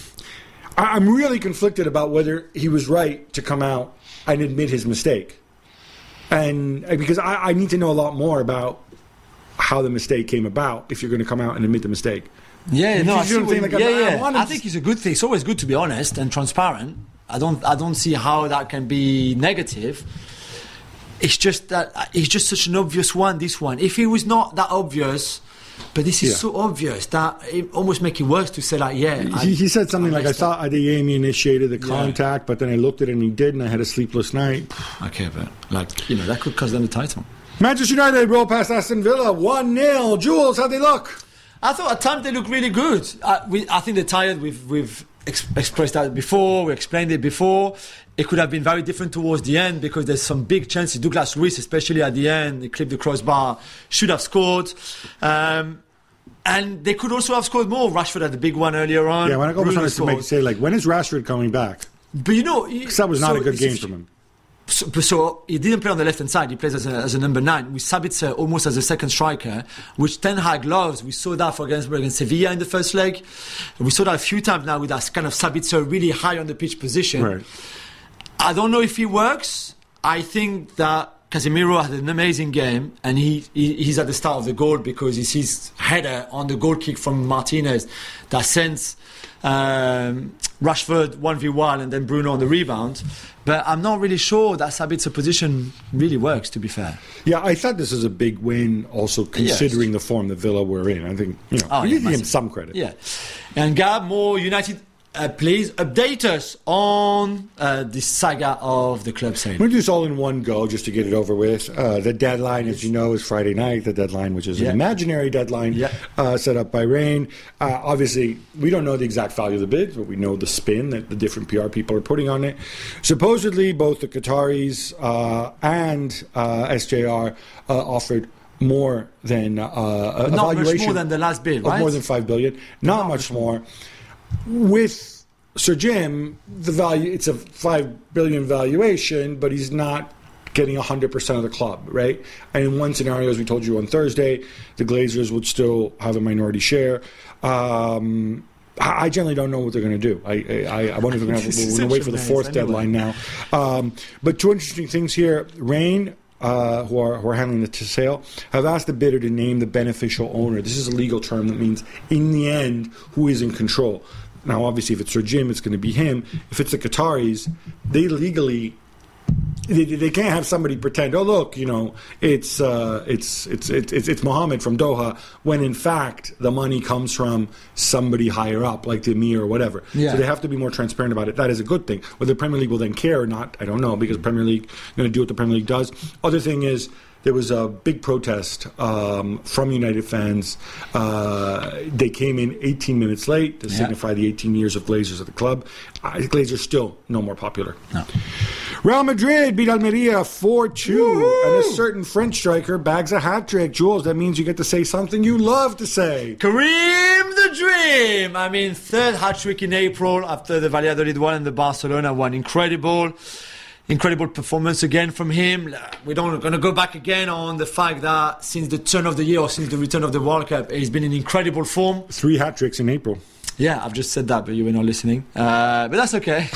I- I'm really conflicted about whether he was right to come out and admit his mistake. And uh, because I, I need to know a lot more about how the mistake came about if you're going to come out and admit the mistake. Yeah, no, You I see see what I'm what saying? you- Like, yeah, I- I yeah. wanted I to- think it's a good thing. It's always good to be honest and transparent. I don't, I don't see how that can be negative. It's just that uh, it's just such an obvious one. This one, if it was not that obvious, but this is Yeah. so obvious that it almost make it worse to say like, yeah. I- He, he said something I like, I messed thought Adeyemi initiated the Yeah. contact, but then I looked at it and he did, and I had a sleepless night. Okay, but like you know that could cost them the title. Manchester United roll past Aston Villa, one nil. Jules, how'd they look? I thought at times they look really good. I, we, I think they're tired. We've, we've ex- expressed that before. We explained it before. It could have been very different towards the end because there's some big chances. Douglas Luiz, especially at the end, he clipped the crossbar, should have scored. Um, and they could also have scored more. Rashford had the big one earlier on. Yeah, when I go Bruno to to make scored. say, like, when is Rashford coming back? But you know, Because that was not so a good it's- game from him. So, so he didn't play on the left hand side. He plays as a, as a number nine with Sabitzer almost as a second striker, which Ten Hag loves. We saw that for against, against Sevilla in the first leg. We saw that a few times now with that kind of Sabitzer really high on the pitch position. Right. I don't know if it works. I think that Casemiro had an amazing game, and he, he he's at the start of the goal because it's his header on the goal kick from Martinez that sends um, Rashford one v one and then Bruno on the rebound. But I'm not really sure that Sabitzer position really works, to be fair. Yeah, I thought this was a big win, also considering the form that Villa were in. I think, you know, Oh, we yeah, need to give him massive. some credit. Yeah. And Gab, more United, uh, please update us on uh, this saga of the club sale. We'll do this all in one go just to get it over with. Uh, the deadline, as you know, is Friday night. The deadline, which is Yeah. an imaginary deadline Yeah. uh, set up by Rain. Uh, obviously, we don't know the exact value of the bids, but we know the spin that the different P R people are putting on it. Supposedly, both the Qataris uh, and uh, S J R uh, offered more than uh, a But not much valuation more than the last bid, of right? more than five billion. Not, Not much more. With Sir Jim, the value it's a five billion valuation, but he's not getting a hundred percent of the club, right? And in one scenario, as we told you on Thursday, the Glazers would still have a minority share. Um, I I generally don't know what they're going to do. I I, I wonder if they're going This to is we're going to wait such for a the mess fourth anyway. deadline now. Um, but two interesting things here. Rain. Uh, who are who are handling the t- sale have asked the bidder to name the beneficial owner. This is a legal term that means, in the end, who is in control. Now, obviously, if it's Sir Jim, it's going to be him. If it's the Qataris, they legally they, they can't have somebody pretend, oh look, you know, it's uh, it's, it's it's it's it's Mohammed from Doha, when in fact the money comes from somebody higher up, like the Emir or whatever. Yeah. So they have to be more transparent about it. That is a good thing. Whether the Premier League will then care or not, I don't know, because the Premier League going to do what the Premier League does. Other thing is, there was a big protest um, from United fans. Uh, they came in eighteen minutes late to Yeah. signify the eighteen years of Glazers at the club. Uh, Glazers still no more popular. No. Real Madrid beat Almeria four two, and a certain French striker bags a hat-trick. Jules, that means you get to say something you love to say. Kareem the Dream! I mean, third hat-trick in April after the Valladolid one and the Barcelona one. Incredible. Incredible performance again from him. We don't going to go back again on the fact that since the turn of the year or since the return of the World Cup, he's been in incredible form. Three hat-tricks in April. Yeah, I've just said that, but you were not listening. Uh, but that's okay.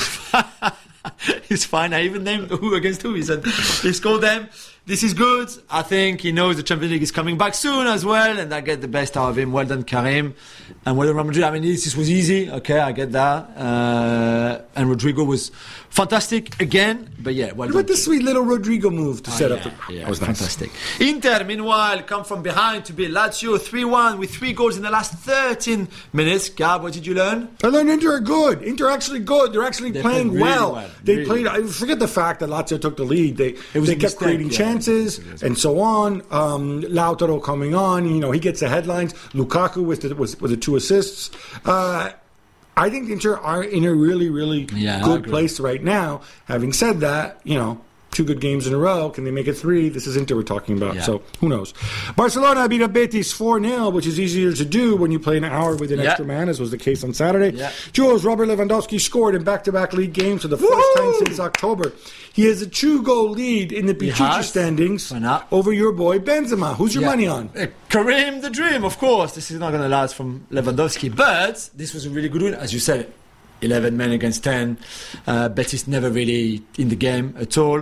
It's fine. I even named who against who. He said he scored them. This is good. I think he knows the Champions League is coming back soon as well, and I get the best out of him. Well done, Karim. And well done, Real Madrid. I mean, this, this was easy. Okay, I get that. Uh, and Rodrigo was fantastic again. But yeah, well What done. about the sweet little Rodrigo move to Ah, set yeah, up the... yeah, that was nice. fantastic. Inter, meanwhile, come from behind to beat Lazio three one with three goals in the last thirteen minutes. Gab, what did you learn? I learned Inter are good. Inter are actually good. They're actually They playing played really well. well. They Really played. well. I forget the fact that Lazio took the lead. They was they a kept mistake, creating yeah. chances and so on. Um, Lautaro coming on. You know, he gets the headlines. Lukaku with the, with, with the two assists. Uh, I think Inter are in a really, really Yeah, I good agree. place right now. Having said that, you know, two good games in a row. Can they make it three? This is Inter we're talking about. Yeah. So who knows? Barcelona beat up Betis four nil, which is easier to do when you play an hour with an Yeah. extra man, as was the case on Saturday. Yeah. Jules, Robert Lewandowski scored in back-to-back league games for the first Woo! time since October. He has a two-goal lead in the Pichichi has. standings Why not? over your boy Benzema. Who's your Yeah. money on? Uh, Kareem the Dream, of course. This is not going to last from Lewandowski, but this was a really good win, as you said. eleven men against ten. Uh, Betis never really in the game at all.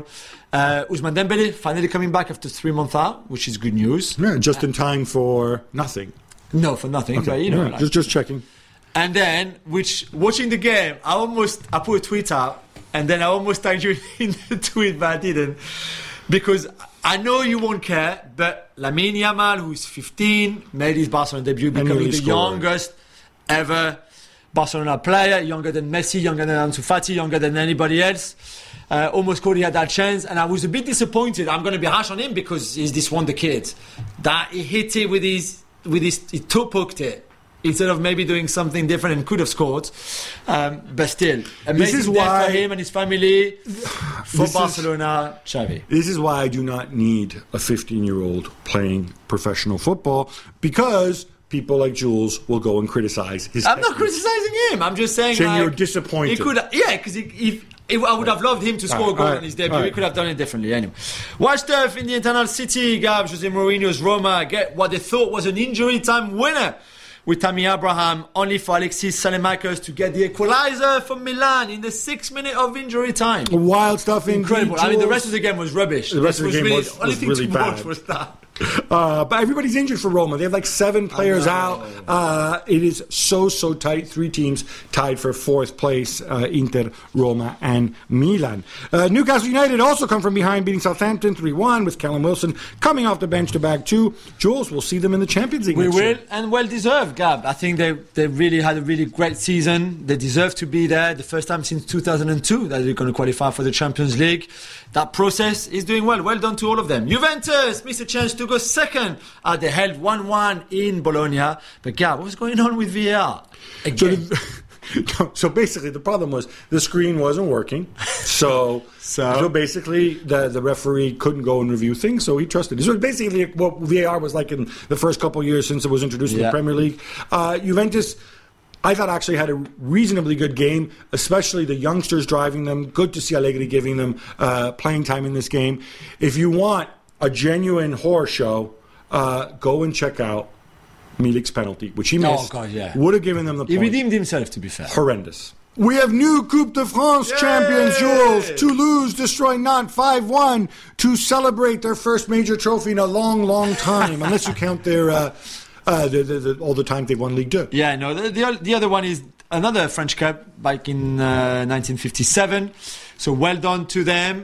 Uh, Ousmane Dembele finally coming back after three months out, which is good news. Yeah, just in time for nothing. No, for nothing, Okay, but you know. yeah, like- just just checking. And then, which watching the game, I almost I put a tweet out, and then I almost tagged you in the tweet, but I didn't, because I know you won't care. But Lamine Yamal, who's fifteen, made his Barcelona debut, becoming nearly the scored. youngest ever Barcelona player, younger than Messi, younger than Ansu Fati, younger than anybody else. Uh, almost scored, he had that chance, and I was a bit disappointed. I'm going to be harsh on him because he's this wonder kid that he hit it with his with his he toe poked it. Instead of maybe doing something different and could have scored. Um, but still, amazing is day why- for him and his family, for This is- Barcelona, Xavi. This is why I do not need a fifteen-year-old playing professional football, because people like Jules will go and criticize his I'm not technique. criticizing him. I'm just saying, Saying like, you're disappointed. He could, yeah, because if, if I would have loved him to score a goal Alright, on his debut, alright. he could have done it differently anyway. Watch stuff in the Eternal City, Gab, Jose Mourinho's Roma get what they thought was an injury time winner with Tammy Abraham, only for Alexis Saelemaekers to get the equaliser for Milan in the sixth minute of injury time. Wild stuff indeed, Incredible. I mean, the Jules. rest of the game was rubbish. The rest This of the game really, was- the only was thing really to bad. watch was that. Uh, but everybody's injured for Roma. They have like seven players out. Uh, it is so, so tight. Three teams tied for fourth place, uh, Inter, Roma, and Milan. Uh, Newcastle United also come from behind, beating Southampton three one with Callum Wilson coming off the bench to bag two. Jules, we'll see them in the Champions League We next will, year. and well deserved, Gab. I think they they really had a really great season. They deserve to be there. The first time since two thousand two that they're going to qualify for the Champions League. That process is doing well. Well done to all of them. Juventus missed a chance to go second. Uh, they held one one in Bologna. But Gab, what was going on with V A R? So, Again. the- so basically, the problem was the screen wasn't working. So, So? so basically, the, the referee couldn't go and review things, so he trusted it. So basically, what V A R was like in the first couple of years since it was introduced in Yeah. the Premier League. Uh, Juventus, I thought, actually had a reasonably good game, especially the youngsters driving them. Good to see Allegri giving them uh, playing time in this game. If you want a genuine horror show, uh, go and check out Milik's penalty, which he Oh, missed. God, yeah. Would have given them the He point. redeemed himself, to be fair. Horrendous. We have new Coupe de France Yay! champions, Jules. Toulouse destroy Nantes five one to celebrate their first major trophy in a long, long time, unless you count their uh, uh, the, the, the, all the time they've won Ligue two. Yeah, no, the, the, the other one is another French Cup back in uh, nineteen fifty-seven. So well done to them.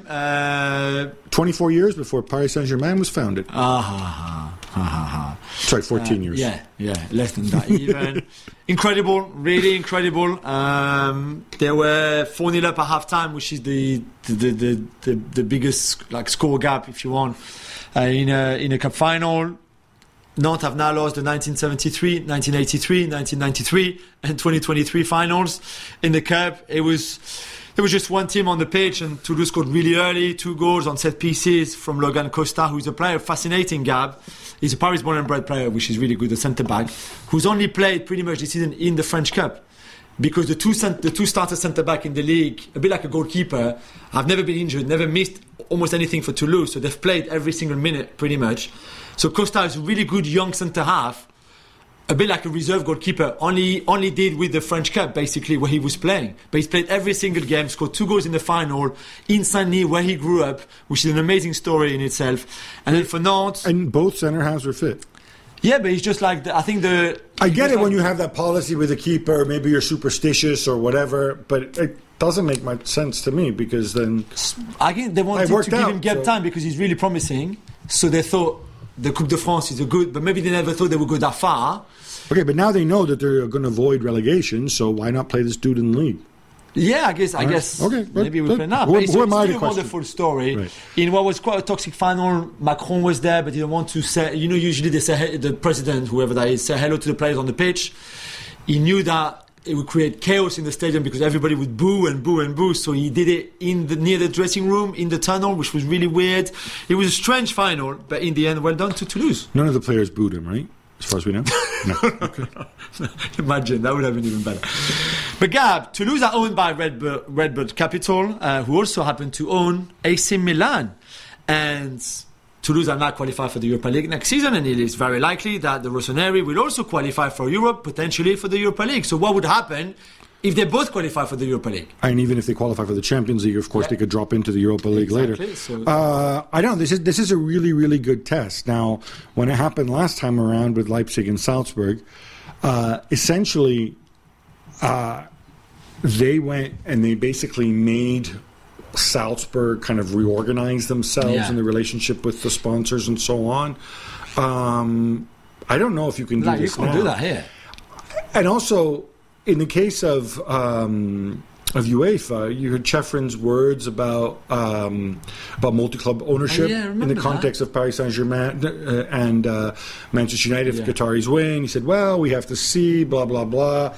Uh, twenty-four years before Paris Saint-Germain was founded. ah, ha, ha, ha, ha, ha. Sorry, fourteen years. Yeah, yeah, less than that even. Incredible, really incredible. Um, they were four nil up at half time, which is the the, the, the, the the biggest like score gap, if you want, uh, in a in a cup final. Nantes have now lost the nineteen seventy-three, nineteen eighty-three, nineteen ninety-three, and twenty twenty-three finals in the cup. It was there was just one team on the pitch, and Toulouse scored really early, two goals on set pieces from Logan Costa, who's a player, fascinating Gab. He's a Paris-born and bred player, which is really good, a centre-back, who's only played pretty much this season in the French Cup. Because the two cent- the two starter centre-back in the league, a bit like a goalkeeper, have never been injured, never missed almost anything for Toulouse, so they've played every single minute, pretty much. So Costa is a really good young centre-half, a bit like a reserve goalkeeper, only only did with the French Cup, basically, where he was playing. But he's played every single game, scored two goals in the final, in Saint-Denis, where he grew up, which is an amazing story in itself. And then for Nantes... And both centre halves were fit. Yeah, but he's just like, the, I think the... I get he's it like- when you have that policy with the keeper, maybe you're superstitious or whatever, but it doesn't make much sense to me, because then... I think they wanted It worked to give out, him gap so- time because he's really promising. So they thought the Coupe de France is a good, but maybe they never thought they would go that far. Okay, but now they know that they're going to avoid relegation, so why not play this dude in the league? Yeah, I guess. I right. guess. Okay, but- maybe we but play now. who- But it's, who it's am I to still a question? wonderful story. Right. In what was quite a toxic final, Macron was there, but he didn't want to say. You know, usually they say he- the president, whoever that is, say hello to the players on the pitch. He knew that it would create chaos in the stadium because everybody would boo and boo and boo. So he did it in the near the dressing room in the tunnel, which was really weird. It was a strange final, but in the end, well done to Toulouse. None of the players booed him, right? As far as we know. No. Imagine, that would have been even better. But Gab, Toulouse are owned by Redbird, Redbird Capital, uh, who also happen to own A C Milan. And Toulouse are now qualified for the Europa League next season, and it is very likely that the Rossoneri will also qualify for Europe, potentially for the Europa League. So what would happen if they both qualify for the Europa League. And even if they qualify for the Champions League, of course, Yeah. they could drop into the Europa League Exactly, later. so- Uh, I know this is this is a really really good test. Now, when it happened last time around with Leipzig and Salzburg, uh, essentially, uh, they went and they basically made Salzburg kind of reorganize themselves Yeah. in the relationship with the sponsors and so on. Um, I don't know if you can do Like, you this can't now. do that here. And also, in the case of um, of UEFA, you heard Chefrin's words about um, about multi-club ownership Oh, yeah, I in remember the that. context of Paris Saint-Germain uh, and uh, Manchester United. If Yeah. Qataris win, he said, "Well, we have to see." Blah blah blah.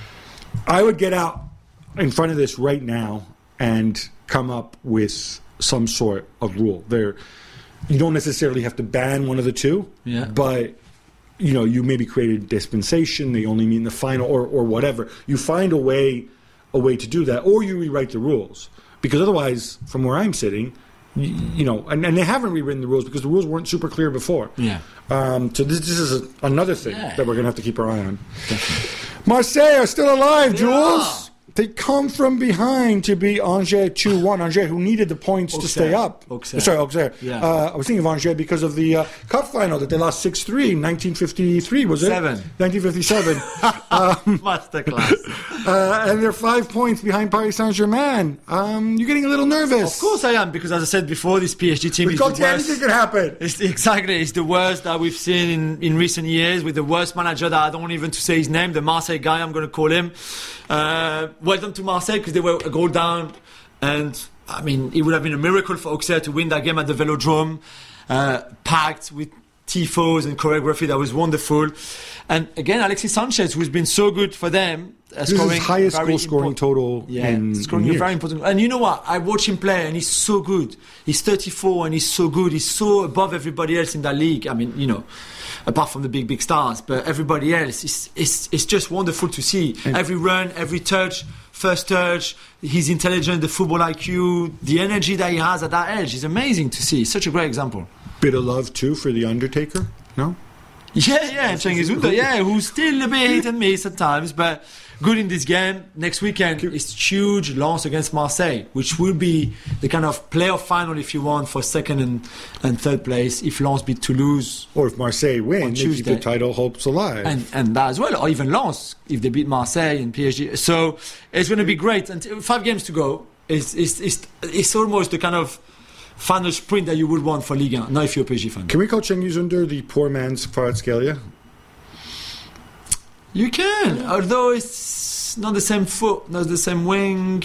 I would get out in front of this right now and come up with some sort of rule. There, you don't necessarily have to ban one of the two, Yeah. but you know, you maybe create a dispensation. They only meet in the final, or or whatever. You find a way, a way to do that, or you rewrite the rules. Because otherwise, from where I'm sitting, you, you know, and, and they haven't rewritten the rules because the rules weren't super clear before. Yeah. Um, so this, this is a, another thing Yeah. that we're going to have to keep our eye on. Marseille are still alive, Jules. They come from behind to beat Angers two one. Angers, who needed the points to Auxerre. stay up. Auxerre. Sorry, Auxerre. Yeah. Uh, I was thinking of Angers because of the uh, cup final that they lost six three in nineteen fifty-three, was it? Seven. nineteen fifty-seven. Masterclass. uh, and they're five points behind Paris Saint-Germain. Um, you're getting a little nervous. Of course I am, because as I said before, this P S G team With is the Gauthier, anything worst. could happen. It's exactly, it's the worst that we've seen in, in recent years, with the worst manager that I don't want even to say his name, the Marseille guy, I'm going to call him. Uh, well done to Marseille, because they were a goal down, and I mean, it would have been a miracle for Auxerre to win that game at the Velodrome, uh, packed with tifos and choreography that was wonderful. And again, Alexis Sanchez, who's been so good for them, uh, This is scoring his highest very goal scoring important- total Yeah, in, scoring in a years. very important. And you know what? I watch him play, and he's so good. He's thirty-four, and he's so good. He's so above everybody else in that league. I mean, you know, apart from the big, big stars, but everybody else, it's it's, it's just wonderful to see. And- every run, every touch, first touch. He's intelligent. The football I Q, the energy that he has at that edge is amazing to see. Such a great example. Bit of love, too, for The Undertaker? No? Yeah, yeah, Cengiz Under, yeah, who's still a bit hit and miss at times, but good in this game. Next weekend, it's huge Lens against Marseille, which will be the kind of playoff final, if you want, for second and, and third place. If Lens beat Toulouse, Or if Marseille win, On they keep Tuesday. the title hopes alive. and, and that as well, or even Lens, if they beat Marseille and P S G. So it's going to be great. And five games to go. It's, it's, it's, it's almost the kind of final sprint that you would want for Ligue one, not if you're a P S G fan. Can we call Cengiz Under the poor man's Kvaratskhelia? You can, although it's not the same foot, not the same wing.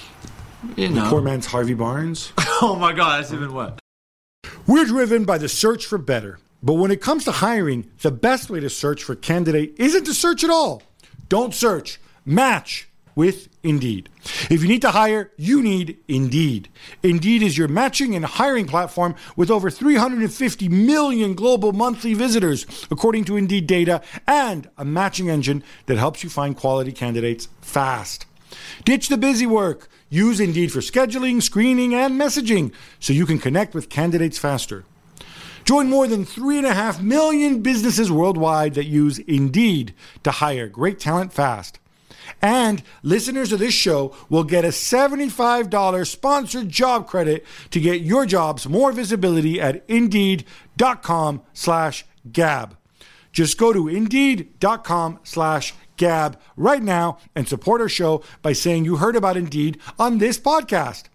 You know. Poor man's Harvey Barnes? Oh my God, that's even worse. We're driven by the search for better. But when it comes to hiring, the best way to search for a candidate isn't to search at all. Don't search. Match with Indeed. If you need to hire, you need Indeed. Indeed is your matching and hiring platform with over three hundred fifty million global monthly visitors, according to Indeed data, and a matching engine that helps you find quality candidates fast. Ditch the busy work. Use Indeed for scheduling, screening, and messaging so you can connect with candidates faster. Join more than three and a half million businesses worldwide that use Indeed to hire great talent fast. And listeners of this show will get a seventy-five dollars sponsored job credit to get your jobs more visibility at Indeed.com slash Gab. Just go to Indeed.com slash Gab right now and support our show by saying you heard about Indeed on this podcast.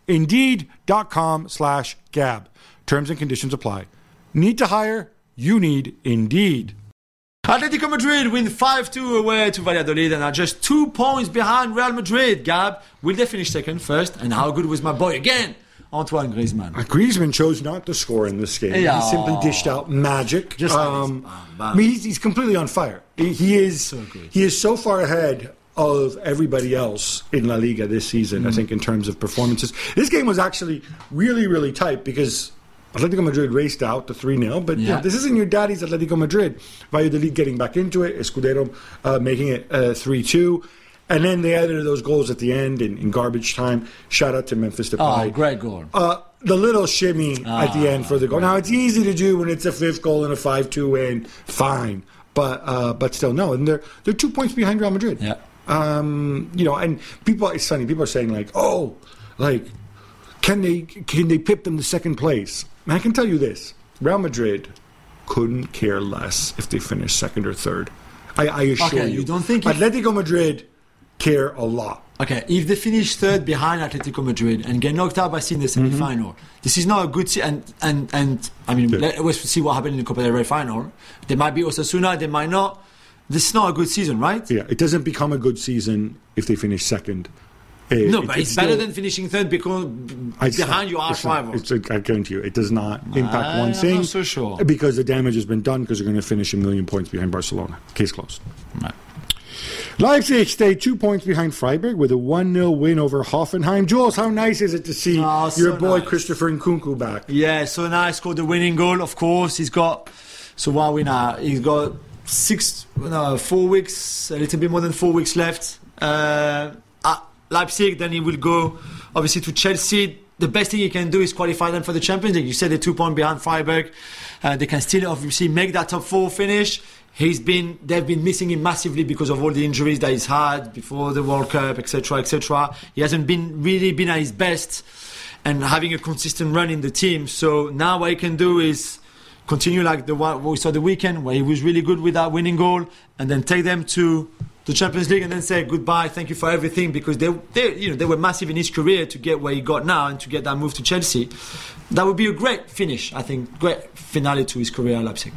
Indeed.com slash Gab. Terms and conditions apply. Need to hire? You need Indeed. Atletico Madrid win five two away to Valladolid and are just two points behind Real Madrid. Gab, will they finish second first? And how good was my boy again, Antoine Griezmann? Griezmann chose not to score in this game. Yeah. He simply dished out magic. Just like um, this. Bam, bam. I mean, he's, he's completely on fire. He, he is So good. he is so far ahead of everybody else in La Liga this season, Mm. I think, in terms of performances. This game was actually really, really tight because Atletico Madrid raced out to three nil, but you know, Yeah. this isn't your daddy's Atletico Madrid. Valladolid getting back into it, Escudero uh, making it uh, three two. And then they added those goals at the end in, in garbage time. Shout out to Memphis Depay. Oh, great goal. Uh, the little shimmy at the end for the goal. Now, it's easy to do when it's a fifth goal and a five two win. Fine. But uh, but still, no. And they're, they're two points behind Real Madrid. Yeah. Um, you know, and people, it's funny, people are saying like, oh, like, can they can they pip them to second place? And I can tell you this, Real Madrid couldn't care less if they finish second or third. I, I assure Okay, you. you don't think if- Atletico Madrid care a lot. Okay, if they finish third behind Atletico Madrid and get knocked out by City in the semi-final, mm-hmm. this is not a good... Se- and, and, and I mean, yeah. let's see what happened in the Copa del Rey final. They might be Osasuna, they might not. This is not a good season, right? Yeah, it doesn't become a good season if they finish second. It, no, it, but it's, it's better still, than finishing third because behind your arch rival. It's, I guarantee you, it does not impact I, one I'm thing. not so sure. Because the damage has been done because they're going to finish a million points behind Barcelona. Case closed. Right. Leipzig stayed two points behind Freiburg with a one nil win over Hoffenheim. Jules, how nice is it to see oh, so your boy nice. Christopher Nkunku back? Yeah, so nice. Scored the winning goal, of course. He's got, so what are we now? He's got six, no, four weeks, a little bit more than four weeks left. Uh, at Leipzig, then he will go, obviously, to Chelsea. The best thing he can do is qualify them for the Champions League. You said they're two points behind Freiburg. Uh, they can still, obviously, make that top four finish. He's been, they've been missing him massively because of all the injuries that he's had before the World Cup, et cetera, et cetera. He hasn't been really been at his best and having a consistent run in the team. So now what he can do is continue like the one we saw the weekend where he was really good with that winning goal, and then take them to the Champions League and then say goodbye, thank you for everything, because they, they, you know, they were massive in his career to get where he got now and to get that move to Chelsea. That would be a great finish, I think, great finale to his career at Leipzig.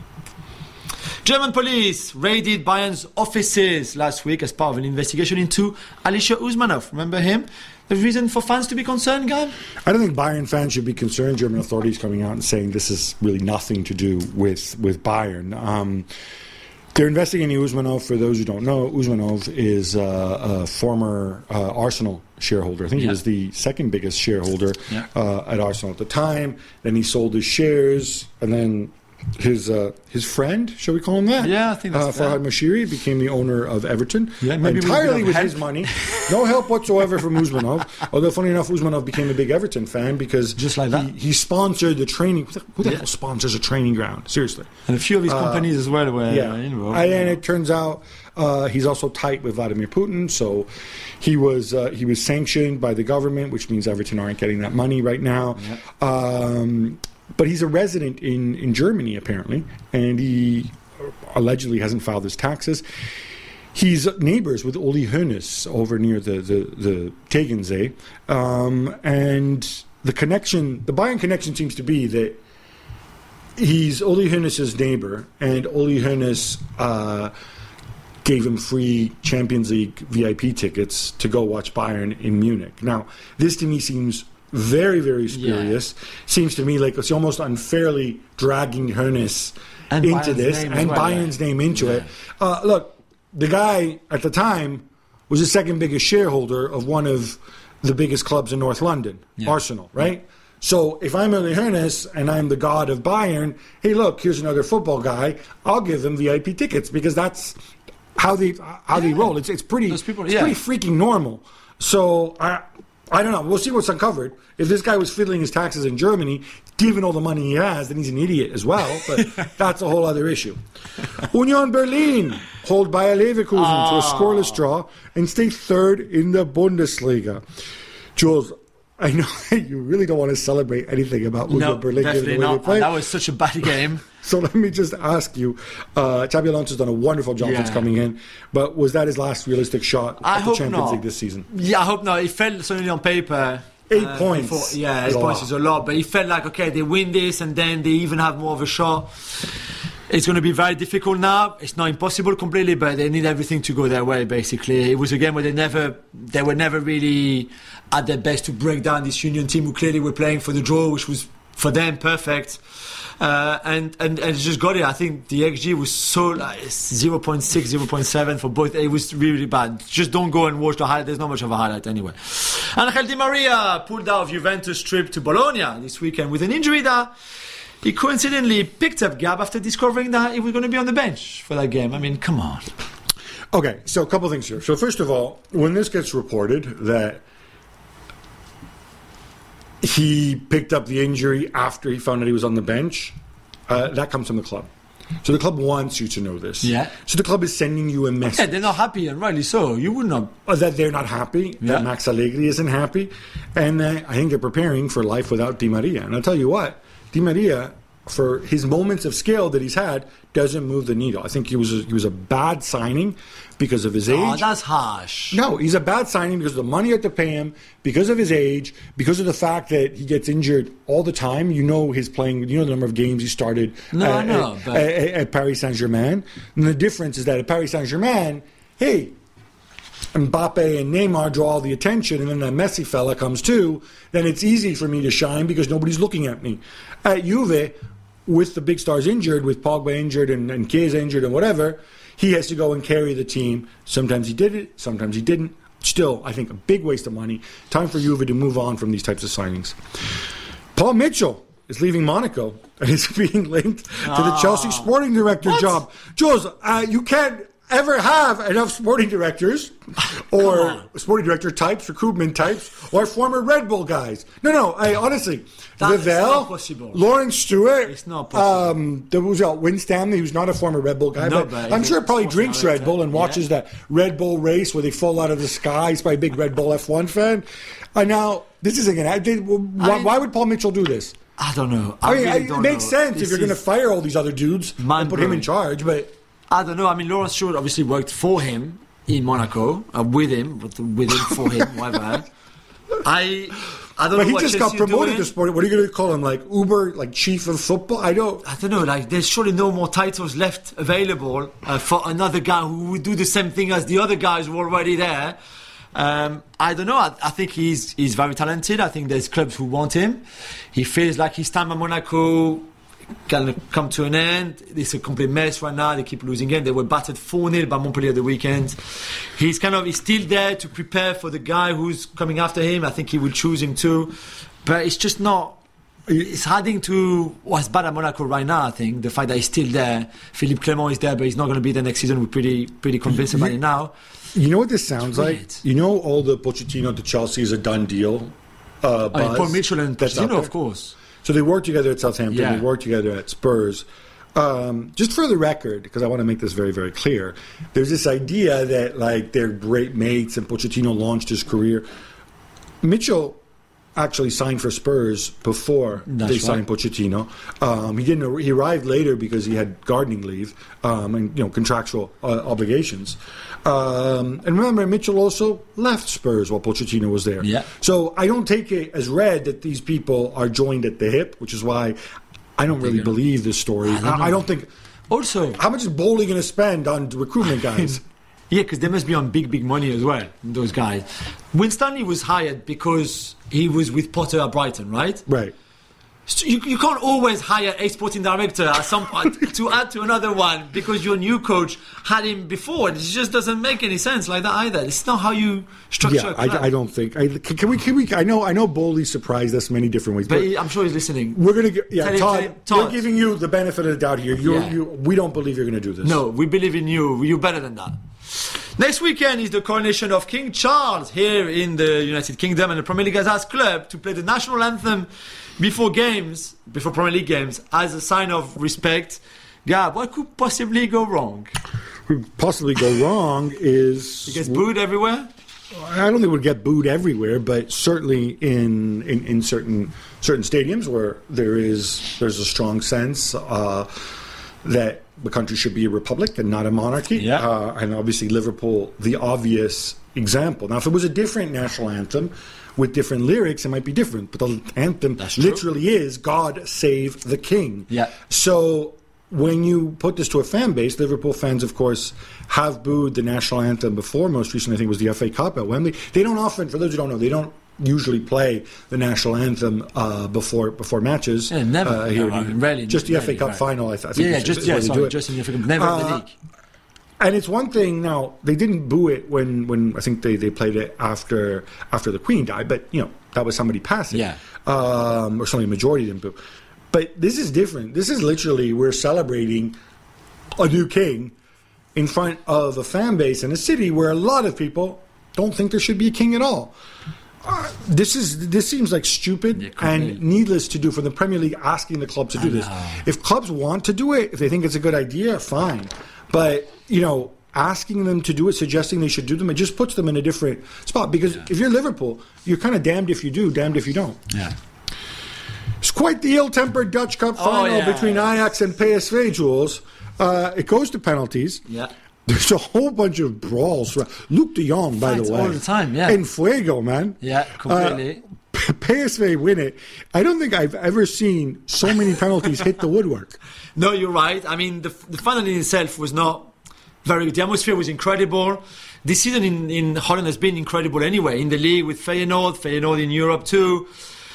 German police raided Bayern's offices last week as part of an investigation into Alisher Usmanov. Remember him? There's reason for fans to be concerned, Gav? I don't think Bayern fans should be concerned. German authorities coming out and saying this is really nothing to do with, with Bayern. Um, they're investigating Usmanov. For those who don't know, Usmanov is uh, a former uh, Arsenal shareholder. I think yeah. he was the second biggest shareholder yeah. uh, at Arsenal at the time. Then he sold his shares, and then his uh, his friend, shall we call him that? Yeah, I think that's uh, Farhad Moshiri became the owner of Everton. Yeah, maybe entirely with help. his money. No help whatsoever from Usmanov. Although, funny enough, Usmanov became a big Everton fan because just like that. He, he sponsored the training. Who the yeah. hell sponsors a training ground? Seriously. And a few of his uh, companies as well were yeah. involved. And then it turns out uh, he's also tight with Vladimir Putin. So he was uh, he was sanctioned by the government, which means Everton aren't getting that money right now. Yeah. Um, But he's a resident in, in Germany, apparently, and he allegedly hasn't filed his taxes. He's neighbors with Uli Hoeneß over near the, the, the Tegernsee. Um, and the connection, the Bayern connection seems to be that he's Uli Hoeneß's neighbor, and Uli Hoeneß uh, gave him free Champions League V I P tickets to go watch Bayern in Munich. Now, this to me seems very, very spurious. Yeah. Seems to me like it's almost unfairly dragging Hoeneß and into Bayern's this and well, Bayern's yeah. name into yeah. it. Uh, look, the guy at the time was the second biggest shareholder of one of the biggest clubs in North London, yeah. Arsenal, right? Yeah. So if I'm Uli Hoeneß and I'm the god of Bayern, hey, look, here's another football guy. I'll give them V I P tickets because that's how they how yeah. they roll. It's it's pretty people, it's yeah. pretty freaking normal. So I. I don't know. We'll see what's uncovered. If this guy was fiddling his taxes in Germany, given all the money he has, then he's an idiot as well. But that's a whole other issue. Union Berlin hold Bayer Leverkusen oh. to a scoreless draw and stay third in the Bundesliga. Jules, I know you really don't want to celebrate anything about Union no, Berlin. Definitely not. That was such a bad game. So let me just ask you, uh, Xabi Alonso's done a wonderful job yeah. since coming in, but was that his last realistic shot I at the hope Champions not. League this season? Yeah, I hope not. It felt certainly on paper. Eight uh, points. Before, yeah, eight points is a lot, but it felt like, okay, they win this and then they even have more of a shot. It's going to be very difficult now. It's not impossible completely, but they need everything to go their way, basically. It was a game where they never, they were never really at their best to break down this Union team who clearly were playing for the draw, which was, for them, perfect. Uh, and, and and just got it. I think the X G was so like zero point six, zero point seven for both. It was really bad. Just don't go and watch the highlight. There's not much of a highlight anyway. Angel Di Maria pulled out of Juventus trip to Bologna this weekend with an injury that he coincidentally picked up, Gab, after discovering that he was going to be on the bench for that game. I mean, come on. Okay, so a couple things here. So first of all, when this gets reported that he picked up the injury after he found out he was on the bench, uh, that comes from the club. So the club wants you to know this. Yeah. So the club is sending you a message. Yeah, they're not happy, and rightly so. You would not. Uh, that they're not happy, Yeah. that Max Allegri isn't happy, and uh, I think they're preparing for life without Di Maria. And I'll tell you what, Di Maria, for his moments of skill that he's had, doesn't move the needle. I think he was a, he was a bad signing because of his age. Oh, that's harsh. No, he's a bad signing because of the money you have to pay him, because of his age, because of the fact that he gets injured all the time. You know his playing, you know the number of games he started No, at, I know, at, but- at, at Paris Saint-Germain. And the difference is that at Paris Saint-Germain, hey, Mbappe and Neymar draw all the attention, and then that Messi fella comes too, then it's easy for me to shine because nobody's looking at me. At Juve, with the big stars injured, with Pogba injured and, and Chiesa injured and whatever, he has to go and carry the team. Sometimes he did it, sometimes he didn't. Still, I think a big waste of money. Time for Juve to move on from these types of signings. Paul Mitchell is leaving Monaco and is being linked to the Ah. Chelsea sporting director What? job. Jules, uh, you can't ever have enough sporting directors or on. sporting director types, recruitment types, or former Red Bull guys. No, no, I honestly, That is Vivell, not possible. Lawrence Stewart, It's not possible. um, there was uh, Win Stanley, who's not a former Red Bull guy, No, but, but I'm he's sure a probably sports drinks director. Red Bull and watches Yeah. that Red Bull race where they fall out of the sky. He's probably a big Red Bull F one fan. And now, this isn't going to why, mean- why would Paul Mitchell do this? I don't know. I I, mean, really it don't makes know. sense This if you're going to is- fire all these other dudes and put him in Mind-blowing. charge, but I don't know. I mean, Lawrence Stewart obviously worked for him in Monaco, uh, with him, with, with him, for him, whatever. I, I don't but know he what just got Chelsea are promoted doing. to sport. What are you going to call him? Like Uber, like chief of football? I don't. I don't know. Like, there's surely no more titles left available uh, for another guy who would do the same thing as the other guys who are already there. Um, I don't know. I, I think he's he's very talented. I think there's clubs who want him. He feels like his time at Monaco can come to an end. It's a complete mess right now. They keep losing games. They were battered four nil by Montpellier the weekend. He's kind of he's still there to prepare for the guy who's coming after him. I think he will choose him too. But it's just not. It's adding to what's bad at Monaco right now, I think. The fact that he's still there. Philippe Clement is there, but he's not going to be there next season. We're pretty pretty convinced about it now. You know what this sounds It's like? weird. You know, all the Pochettino to Chelsea is a done deal. Uh, I mean, buzz Paul Mitchell and that's out Pochettino, of there. course. So they worked together at Southampton. Yeah. They worked together at Spurs. Um, just for the record, because I want to make this very, very clear, there's this idea that like they're great mates and Pochettino launched his career. Mitchell actually signed for Spurs before That's they right. signed Pochettino. Um, he didn't. He arrived later because he had gardening leave um, and you know contractual uh, obligations. Um, and remember, Mitchell also left Spurs while Pochettino was there. Yeah. So I don't take it as read that these people are joined at the hip, which is why I don't really don't- believe this story. I don't I, I know. don't think. Also, How much is Bowley going to spend on recruitment guys? yeah, because they must be on big, big money as well, those guys. Winstanley was hired because he was with Potter at Brighton, right? Right. So you, you can't always hire a sporting director at some point to add to another one because your new coach had him before. It just doesn't make any sense like that either. It's not how you structure Yeah, a club. I, I don't think. I, can, can we? Can we? I know. I know. Bowley surprised us many different ways, But but. he, I'm sure he's listening. We're gonna get, yeah, Tell him- Todd, tell him- Todd. We're giving you the benefit of the doubt here. You're, Yeah. you, we don't believe you're going to do this. No, we believe in you. You're better than that. Next weekend is the coronation of King Charles here in the United Kingdom, and the Premier League has asked club to play the national anthem before games, before Premier League games, as a sign of respect. Gab, what could possibly go wrong? What could possibly go wrong is It gets booed everywhere. I don't think it would get booed everywhere, but certainly in, in, in certain certain stadiums where there is there's a strong sense uh, that the country should be a republic and not a monarchy. Yeah. Uh, and obviously Liverpool, the obvious example. Now, if it was a different national anthem with different lyrics, it might be different. But the anthem That's true. literally is "God Save the King." Yeah. So when you put this to a fan base, Liverpool fans, of course, have booed the national anthem before. Most recently, I think, was the F A Cup at Wembley. They don't often, for those who don't know, they don't usually play the national anthem uh, before before matches. Yeah, never. Uh, here No, in- I mean, rarely- just the F A rarely, Cup right. final. I, th- I think Yeah, yeah, is- just is yeah, where they do sorry, it. just in the never in Uh, the league. And it's one thing now. They didn't boo it when, when I think they, they played it after after the Queen died, but you know that was somebody passing, Yeah. um, or somebody majority didn't boo. But this is different. This is literally we're celebrating a new king in front of a fan base in a city where a lot of people don't think there should be a king at all. uh, this is this seems like stupid Yeah, and completely. needless to do for the Premier League asking the clubs to do I this. know. If clubs want to do it, if they think it's a good idea, fine. But you know, asking them to do it, suggesting they should do them, it just puts them in a different spot. Because if you're Liverpool, you're kind of damned if you do, damned if you don't. Yeah. It's quite the ill-tempered Dutch Cup Oh, final yeah. between Ajax and P S V, Jules. Uh, it goes to penalties. Yeah. There's a whole bunch of brawls. Luke de Jong, by Fights the way. all the time, yeah. In fuego, man. Yeah, completely. Uh, P S V win it. I don't think I've ever seen so many penalties hit the woodwork. No, you're right. I mean, the, the final in itself was not very good. The atmosphere was incredible. This season in, in Holland has been incredible anyway. In the league with Feyenoord, Feyenoord in Europe too.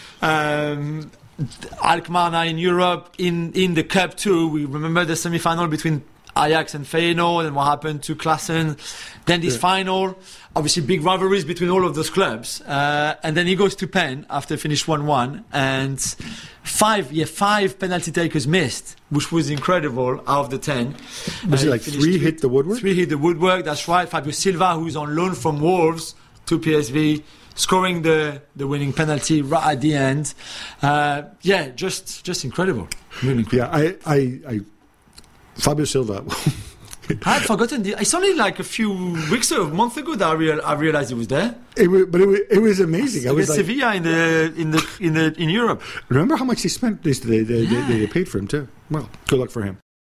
Um, Alkmaar in Europe, in, in the Cup too. We remember the semi-final between Ajax and Feyenoord and what happened to Klaassen. Then this Yeah. final, obviously big rivalries between all of those clubs. Uh, and then he goes to pen after finish one one. And five, yeah, five penalty takers missed, which was incredible out of the ten. Was Uh, it like he finished three hit the woodwork? Three hit the woodwork, that's right. Fabio Silva, who's on loan from Wolves to P S V, scoring the, the winning penalty right at the end. Uh, yeah, just just incredible. Really incredible. Yeah, I, I, I Fabio Silva. I had forgotten. The, it's only like a few weeks or a month ago that I, real, I realized he was there. It was, but it was, it was amazing. I was Against like, Sevilla in the in the in the in Europe. remember how much they spent? They, they, they, Yeah. they, they paid for him too. Well, good luck for him.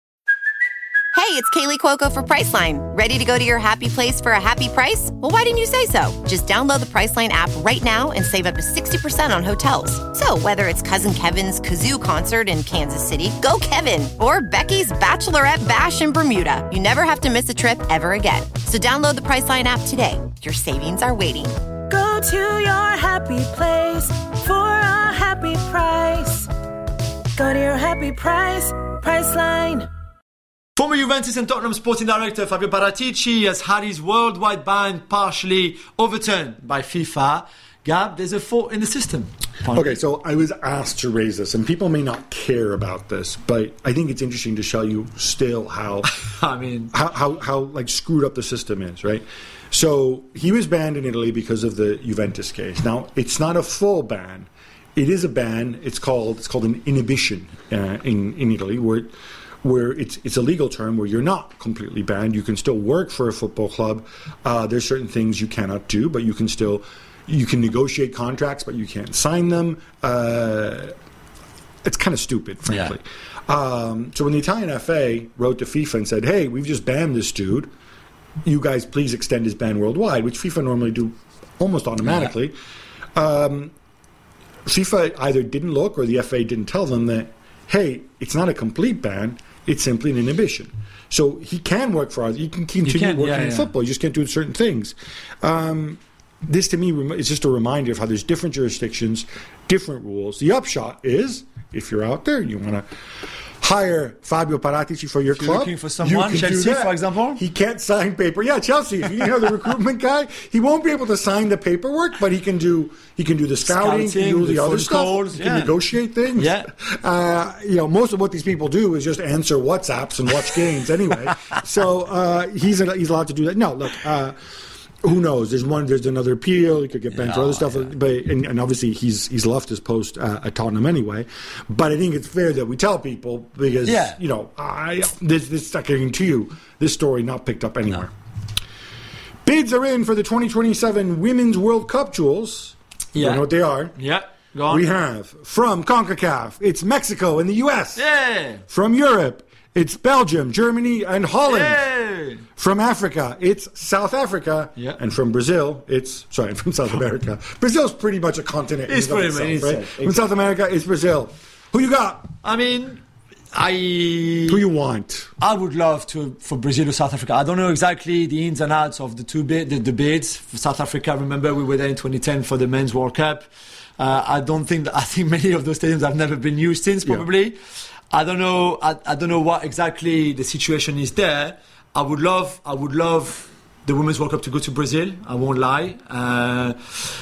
Hey, it's Kaylee Cuoco for Priceline. Ready to go to your happy place for a happy price? Well, why didn't you say so? Just download the Priceline app right now and save up to sixty percent on hotels. So whether it's Cousin Kevin's Kazoo concert in Kansas City, go Kevin, or Becky's Bachelorette Bash in Bermuda, you never have to miss a trip ever again. So download the Priceline app today. Your savings are waiting. Go to your happy place for a happy price. Go to your happy price, Priceline. Former Juventus and Tottenham sporting director Fabio Paratici has had his worldwide ban partially overturned by FIFA. Gab, there's a fault in the system. Okay, so I was asked to raise this, and people may not care about this, but I think it's interesting to show you still how I mean, how, how, how like screwed up the system is, right? So he was banned in Italy because of the Juventus case. Now it's not a full ban; it is a ban. It's called it's called an inhibition uh, in in Italy, where where it's it's a legal term where you're not completely banned. You can still work for a football club. Uh, there's certain things you cannot do, but you can still you can negotiate contracts, but you can't sign them. Uh, it's kind of stupid, frankly. Yeah. Um, so when the Italian F A wrote to FIFA and said, "Hey, we've just banned this dude. You guys please extend his ban worldwide," which FIFA normally do almost automatically. Yeah. Um, FIFA either didn't look or the F A didn't tell them that, hey, it's not a complete ban, it's simply an inhibition. So he can work for us. He can continue can, working yeah, in yeah. football. You just can't do certain things. Um, this, to me, rem- is just a reminder of how there's different jurisdictions, different rules. The upshot is, if you're out there, you want to hire Fabio Paratici for your you're club. looking for you someone, can do Chelsea, that. for example? He can't sign paper. Yeah, Chelsea. If you know the recruitment guy, he won't be able to sign the paperwork, but he can do he can do the scouting, he can Scouting, do the, the other phone stuff. calls, he yeah. can negotiate things. Yeah. Uh, you know, most of what these people do is just answer WhatsApps and watch games anyway. So uh, he's he's allowed to do that. No, look. Uh, Who knows? There's one. There's another appeal. He could get banned for Yeah, other stuff. yeah. But and, and obviously he's he's left his post uh, at Tottenham anyway. But I think it's fair that we tell people because Yeah. you know I this this I guarantee you this story not picked up anywhere. Bids are in for the twenty twenty-seven Women's World Cup, Jules. You Yeah. know what they are. Yeah, go on. We have from CONCACAF. It's Mexico and the U S. Yeah. From Europe, it's Belgium, Germany, and Holland. Yeah. From Africa, it's South Africa. Yeah. And from Brazil, it's, sorry, from South America. Brazil's pretty much a continent. in It's and of pretty much- itself, right? it's- From South America, it's Brazil. Who you got? I mean, I Who you want? I would love to for Brazil or South Africa. I don't know exactly the ins and outs of the two bid, the, the bids for South Africa. Remember, we were there in twenty ten for the Men's World Cup. Uh, I don't think that, I think many of those stadiums have never been used since. Probably, yeah. I don't know. I, I don't know what exactly the situation is there. I would love. I would love the Women's World Cup to go to Brazil. I won't lie. Uh,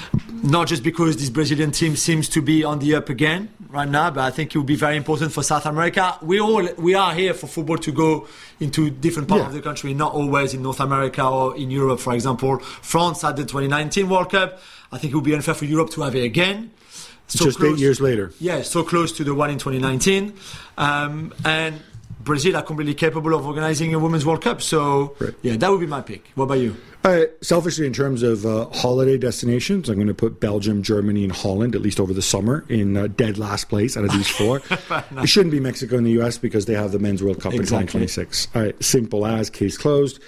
not just because this Brazilian team seems to be on the up again right now, but I think it will be very important for South America. We all we are here for football to go into different parts Yeah. of the country, not always in North America or in Europe, for example. France had the twenty nineteen World Cup. I think it would be unfair for Europe to have it again. So Just eight years later. Yeah, so close to the one in twenty nineteen. Um, and Brazil are completely capable of organizing a Women's World Cup. So, Right. yeah, that would be my pick. What about you? Uh, selfishly, in terms of uh, holiday destinations, I'm going to put Belgium, Germany, and Holland, at least over the summer, in uh, dead last place out of these four. It shouldn't be Mexico and the U S because they have the Men's World Cup Exactly. in twenty twenty-six. All right, simple as, case closed.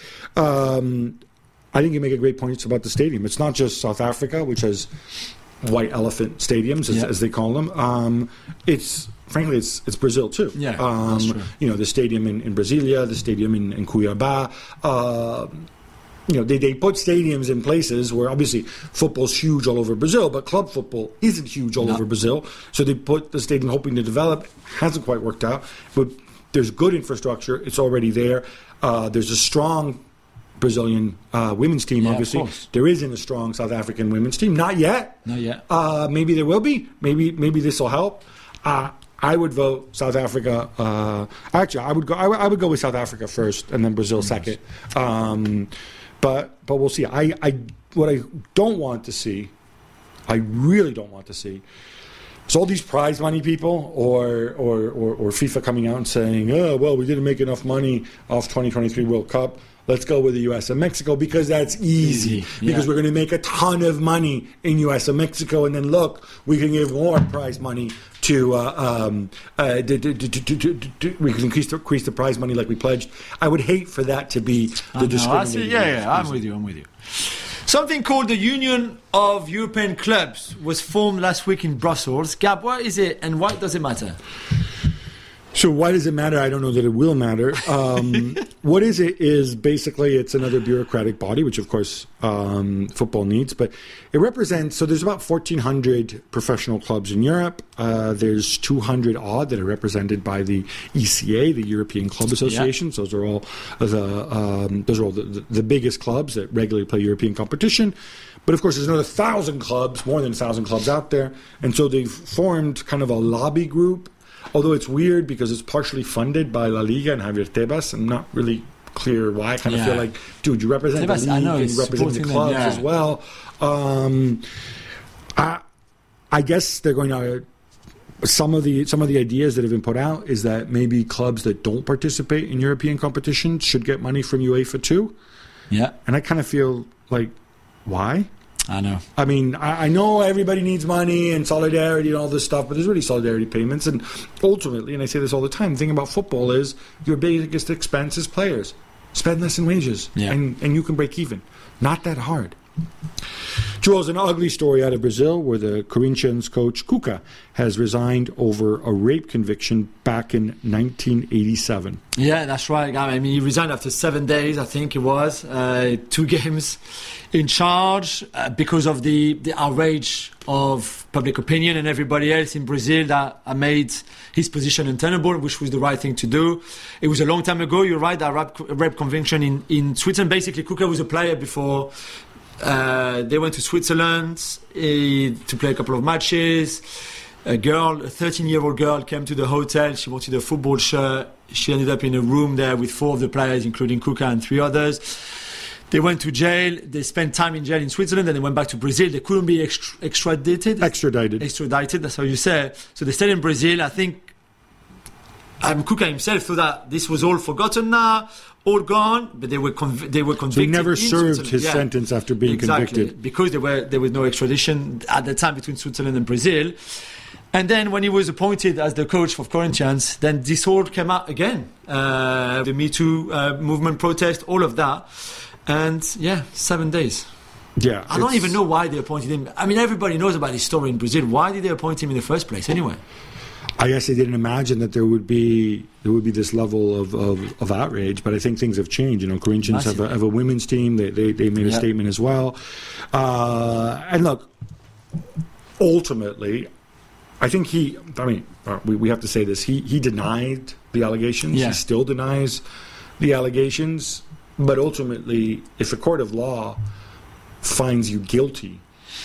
Um, I think you make a great point about the stadium. It's not just South Africa, which has white elephant stadiums, as, Yeah. as they call them. Um, it's frankly, it's it's Brazil too. Yeah, um, that's true. You know, the stadium in, in Brasilia, the stadium in, in Cuiabá. Uh, you know, they, they put stadiums in places where obviously football's huge all over Brazil, but club football isn't huge all No. over Brazil. So they put the stadium hoping to develop. Hasn't quite worked out. But there's good infrastructure. It's already there. Uh, there's a strong Brazilian uh, women's team, Yeah, of obviously. course. There isn't a strong South African women's team. Not yet. Not yet. Uh, maybe there will be. Maybe maybe this will help. Uh, I would vote South Africa. Uh, actually, I would go. I, would- I would go with South Africa first, and then Brazil second. Um, but but we'll see. I, I what I don't want to see, I really don't want to see, is all these prize money people or or, or or FIFA coming out and saying, oh well, we didn't make enough money off twenty twenty-three World Cup. Let's go with the U S and Mexico because that's easy. Easy, Because yeah. we're going to make a ton of money in U S and Mexico, and then look, we can give more prize money to. Uh, um, uh, d- d- d- d- d- d- d- we can increase the, increase the prize money like we pledged. I would hate for that to be the I know, I discriminating. see. Yeah, yeah, I'm with you. I'm with you. Something called the Union of European Clubs was formed last week in Brussels. Gab, what is it, and why does it matter? So why does it matter? I don't know that it will matter. Um, what is it is basically it's another bureaucratic body, which of course um, football needs, but it represents, so there's about fourteen hundred professional clubs in Europe. Uh, there's two hundred odd that are represented by the E C A, the European Club Associations. Those are all the, um, those are all the, the, the biggest clubs that regularly play European competition. But of course, there's another thousand clubs, more than a thousand clubs out there. And so they've formed kind of a lobby group. Although it's weird because it's partially funded by La Liga and Javier Tebas. I'm not really clear why. I kind of Yeah. feel like, dude, you represent Tebas, the I league know, and he's you represent the supporting clubs them, yeah. as well. Um, I, I guess they're going to. Some of the some of the ideas that have been put out is that maybe clubs that don't participate in European competitions should get money from UEFA too. Yeah, And I kind of feel like, why? I know. I mean, I, I know everybody needs money and solidarity and all this stuff, but there's really solidarity payments. And ultimately, and I say this all the time, the thing about football is your biggest expense is players. Spend less in wages, Yeah. and, and you can break even. Not that hard. Jules, an ugly story out of Brazil where the Corinthians coach Cuca has resigned over a rape conviction back in nineteen eighty-seven. Yeah, that's right. I mean, he resigned after seven days, I think it was. Uh, two games in charge uh, because of the, the outrage of public opinion and everybody else in Brazil that uh, made his position untenable, which was the right thing to do. It was a long time ago, you're right, that rape, rape conviction in, in Switzerland. Basically, Cuca was a player before. Uh, they went to Switzerland uh, to play a couple of matches. A girl, a thirteen-year-old girl, came to the hotel. She wanted a football shirt. She ended up in a room there with four of the players, including Cuca and three others. They went to jail. They spent time in jail in Switzerland, and they went back to Brazil. They couldn't be extra- extradited. Extradited. Extradited, that's how you say it. So they stayed in Brazil. I think um, Cuca himself thought that this was all forgotten now, all gone, but they were conv- they were So convicted. he never in served Switzerland. his Yeah. sentence after being Exactly, convicted. because there were there was no extradition at the time between Switzerland and Brazil. And then when he was appointed as the coach for Corinthians, then this all came out again. Uh, the Me Too uh, movement, protest, all of that. And yeah, seven days. Yeah, I don't it's- even know why they appointed him. I mean, everybody knows about his story in Brazil. Why did they appoint him in the first place anyway? I guess they didn't imagine that there would be there would be this level of, of, of outrage, but I think things have changed. You know, Corinthians have a, have a women's team. They they, they made a Yeah. statement as well. Uh, and look, ultimately, I think he. I mean, uh, we we have to say this. He he denied the allegations. Yeah. He still denies the allegations. but ultimately, if a court of law finds you guilty,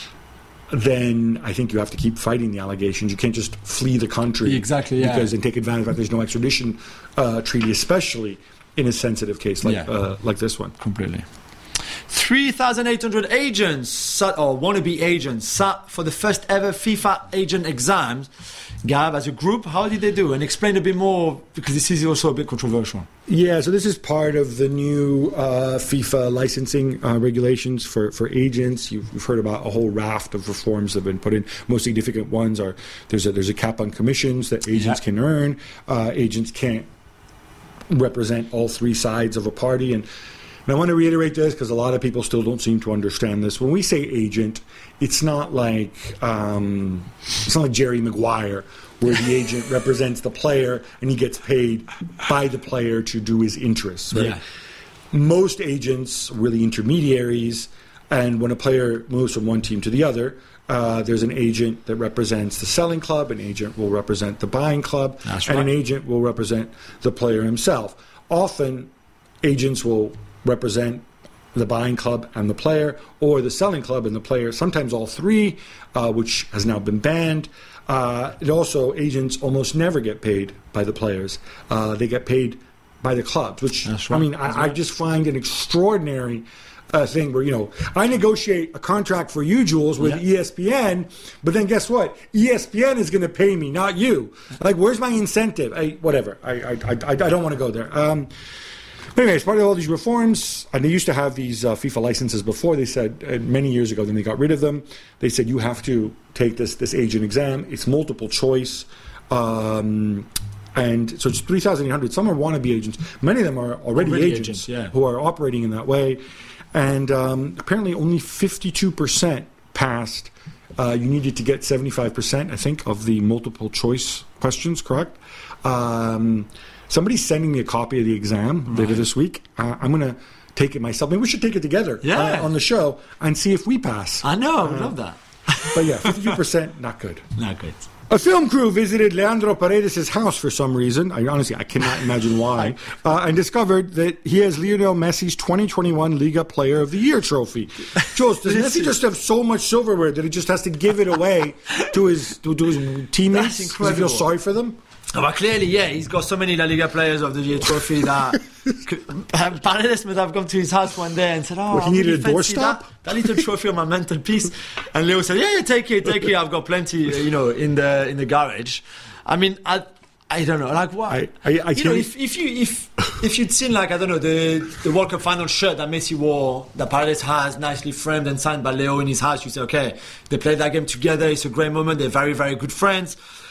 then I think you have to keep fighting the allegations. You can't just flee the country. Exactly, yeah. Because and take advantage of that there's no extradition uh, treaty, especially in a sensitive case like Yeah. uh, like this one. Completely. three thousand eight hundred agents, sat, or wannabe agents, sat for the first ever FIFA agent exams. Gab, as a group, how did they do? And explain a bit more, because this is also a bit controversial. Yeah, so this is part of the new uh, FIFA licensing uh, regulations for, for agents. You've, you've heard about a whole raft of reforms that have been put in. Most significant ones are there's a, there's a cap on commissions that agents Yeah. can earn. Uh, agents can't represent all three sides of a party. And, and I want to reiterate this because a lot of people still don't seem to understand this. When we say agent, it's not like um, it's not like Jerry Maguire, where the agent represents the player and he gets paid by the player to do his interests. Right? Yeah. Most agents, really intermediaries, and when a player moves from one team to the other, uh, there's an agent that represents the selling club, an agent will represent the buying club, That's and right. an agent will represent the player himself. Often, agents will represent the buying club and the player, or the selling club and the player, sometimes all three, uh, which has now been banned. Uh, it also, agents almost never get paid by the players. Uh, they get paid by the clubs, which, That's I right. mean, I, I just find an extraordinary uh, thing where, you know, I negotiate a contract for you, Jules, with Yeah. E S P N, but then guess what? E S P N is going to pay me, not you. Like, where's my incentive? I, whatever. I, I, I, I don't want to go there. Um, Anyway, as part of all these reforms, and they used to have these uh, FIFA licenses before, they said uh, many years ago, then they got rid of them. They said you have to take this this agent exam. It's multiple choice. Um, and so it's three thousand eight hundred. Some are wannabe agents. Many of them are already, Already agents, agents, yeah. who are operating in that way. And um, apparently only fifty-two percent passed. Uh, you needed to get seventy-five percent, I think, of the multiple choice questions, correct? Um, somebody's sending me a copy of the exam later this week. Uh, I'm going to take it myself. Maybe we should take it together Yeah. uh, on the show and see if we pass. I know, I love that. But yeah, fifty-two percent, not good. Not good. A film crew visited Leandro Paredes' house for some reason. I honestly, I cannot imagine why. Uh, and discovered that he has Lionel Messi's twenty twenty-one Liga Player of the Year trophy. Jules, does Messi just have so much silverware that he just has to give it away to his to, to his teammates? That's Does he incredible. feel sorry for them? Oh, but clearly, yeah, he's got so many La Liga Players of the Year trophy that Paredes must have come to his house one day and said, "Oh, What, he I needed really a fancy doorstop? That, that little trophy on my mantelpiece." And Leo said, "Yeah, yeah, take it, take it. I've got plenty, uh, you know, in the in the garage." I mean, I I don't know, like what? I- I- I you know, can't- if if you if if you'd seen like I don't know the the World Cup final shirt that Messi wore, that Paredes has nicely framed and signed by Leo in his house, you say, okay, they played that game together. It's a great moment. They're very very good friends.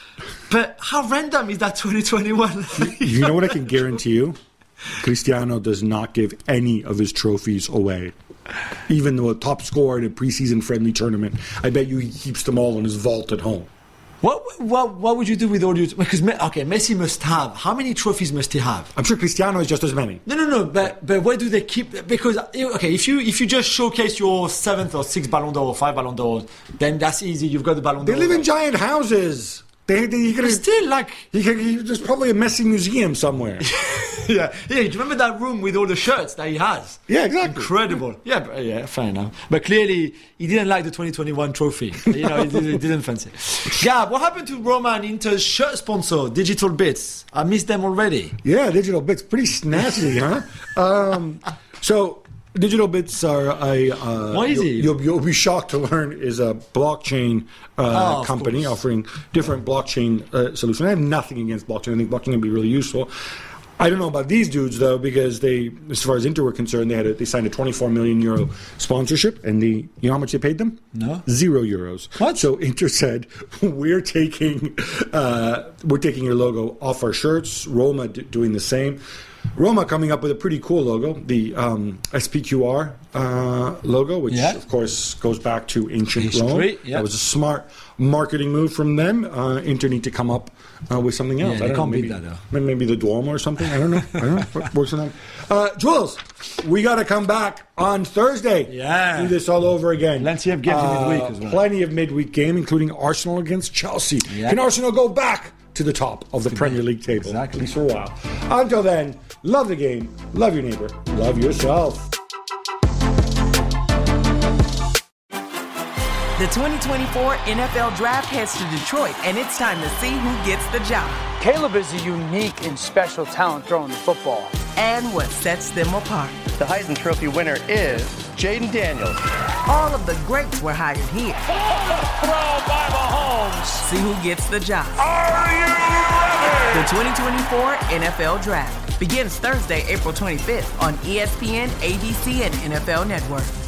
But how random is that twenty twenty-one? You know what I can guarantee you? Cristiano does not give any of his trophies away. Even though a top scorer in a preseason friendly tournament, I bet you he keeps them all in his vault at home. What, what what would you do with all your... Because, Me- okay, Messi must have... How many trophies must he have? I'm sure Cristiano has just as many. No, no, no, but but where do they keep... Because, okay, if you if you just showcase your seventh or sixth Ballon d'Or or five Ballon d'Ors, then that's easy, you've got the Ballon They d'Or. live in giant houses. They, they, you But could still, like... he could, he, there's probably a Messi museum somewhere. yeah, yeah, do you remember that room with all the shirts that he has? Yeah, exactly. Incredible. Yeah, but, yeah, fair enough. But clearly, he didn't like the twenty twenty-one trophy. You know, he, did, he didn't fancy it. Gab, what happened to Roma and Inter's shirt sponsor, Digital Bits? I missed them already. Yeah, Digital Bits, pretty snazzy, huh? Um, so, Digital Bits are a. Uh, What is you'll, it? You'll, you'll be shocked to learn is a blockchain uh, Oh, of company course. offering different blockchain uh, solutions. I have nothing against blockchain. I think blockchain can be really useful. I don't know about these dudes though, because they, as far as Inter were concerned, they had a, they signed a twenty-four million euro sponsorship, and the you know how much they paid them? No. Zero euros. What? So Inter said, we're taking uh, we're taking your logo off our shirts. Roma d- doing the same. Roma coming up with a pretty cool logo, the um, S P Q R uh, logo, which Yeah. of course goes back to ancient History, Rome. yeah. That was a smart marketing move from them. Uh, Inter need to come up uh, with something else. Yeah, I they don't know, can't beat maybe, that, though. maybe the Duomo or something. I don't know. I don't know. What works on them. Uh, Jules, we got to come back on Thursday. Yeah. Do this all over again. Plenty of games in Uh, midweek as well. Plenty of midweek game, including Arsenal against Chelsea. Yeah. Can Arsenal go back to the top of the Premier League table? Exactly. At least for a while. Until then, love the game, love your neighbor, love yourself. The twenty twenty-four N F L Draft heads to Detroit, and it's time to see who gets the job. Caleb is a unique and special talent throwing the football. And what sets them apart. The Heisman Trophy winner is Jaden Daniels. All of the greats were hired here. Throw by Mahomes. See who gets the job. Are you ready? The twenty twenty-four N F L Draft begins Thursday, April twenty-fifth on E S P N, A B C, and N F L Network.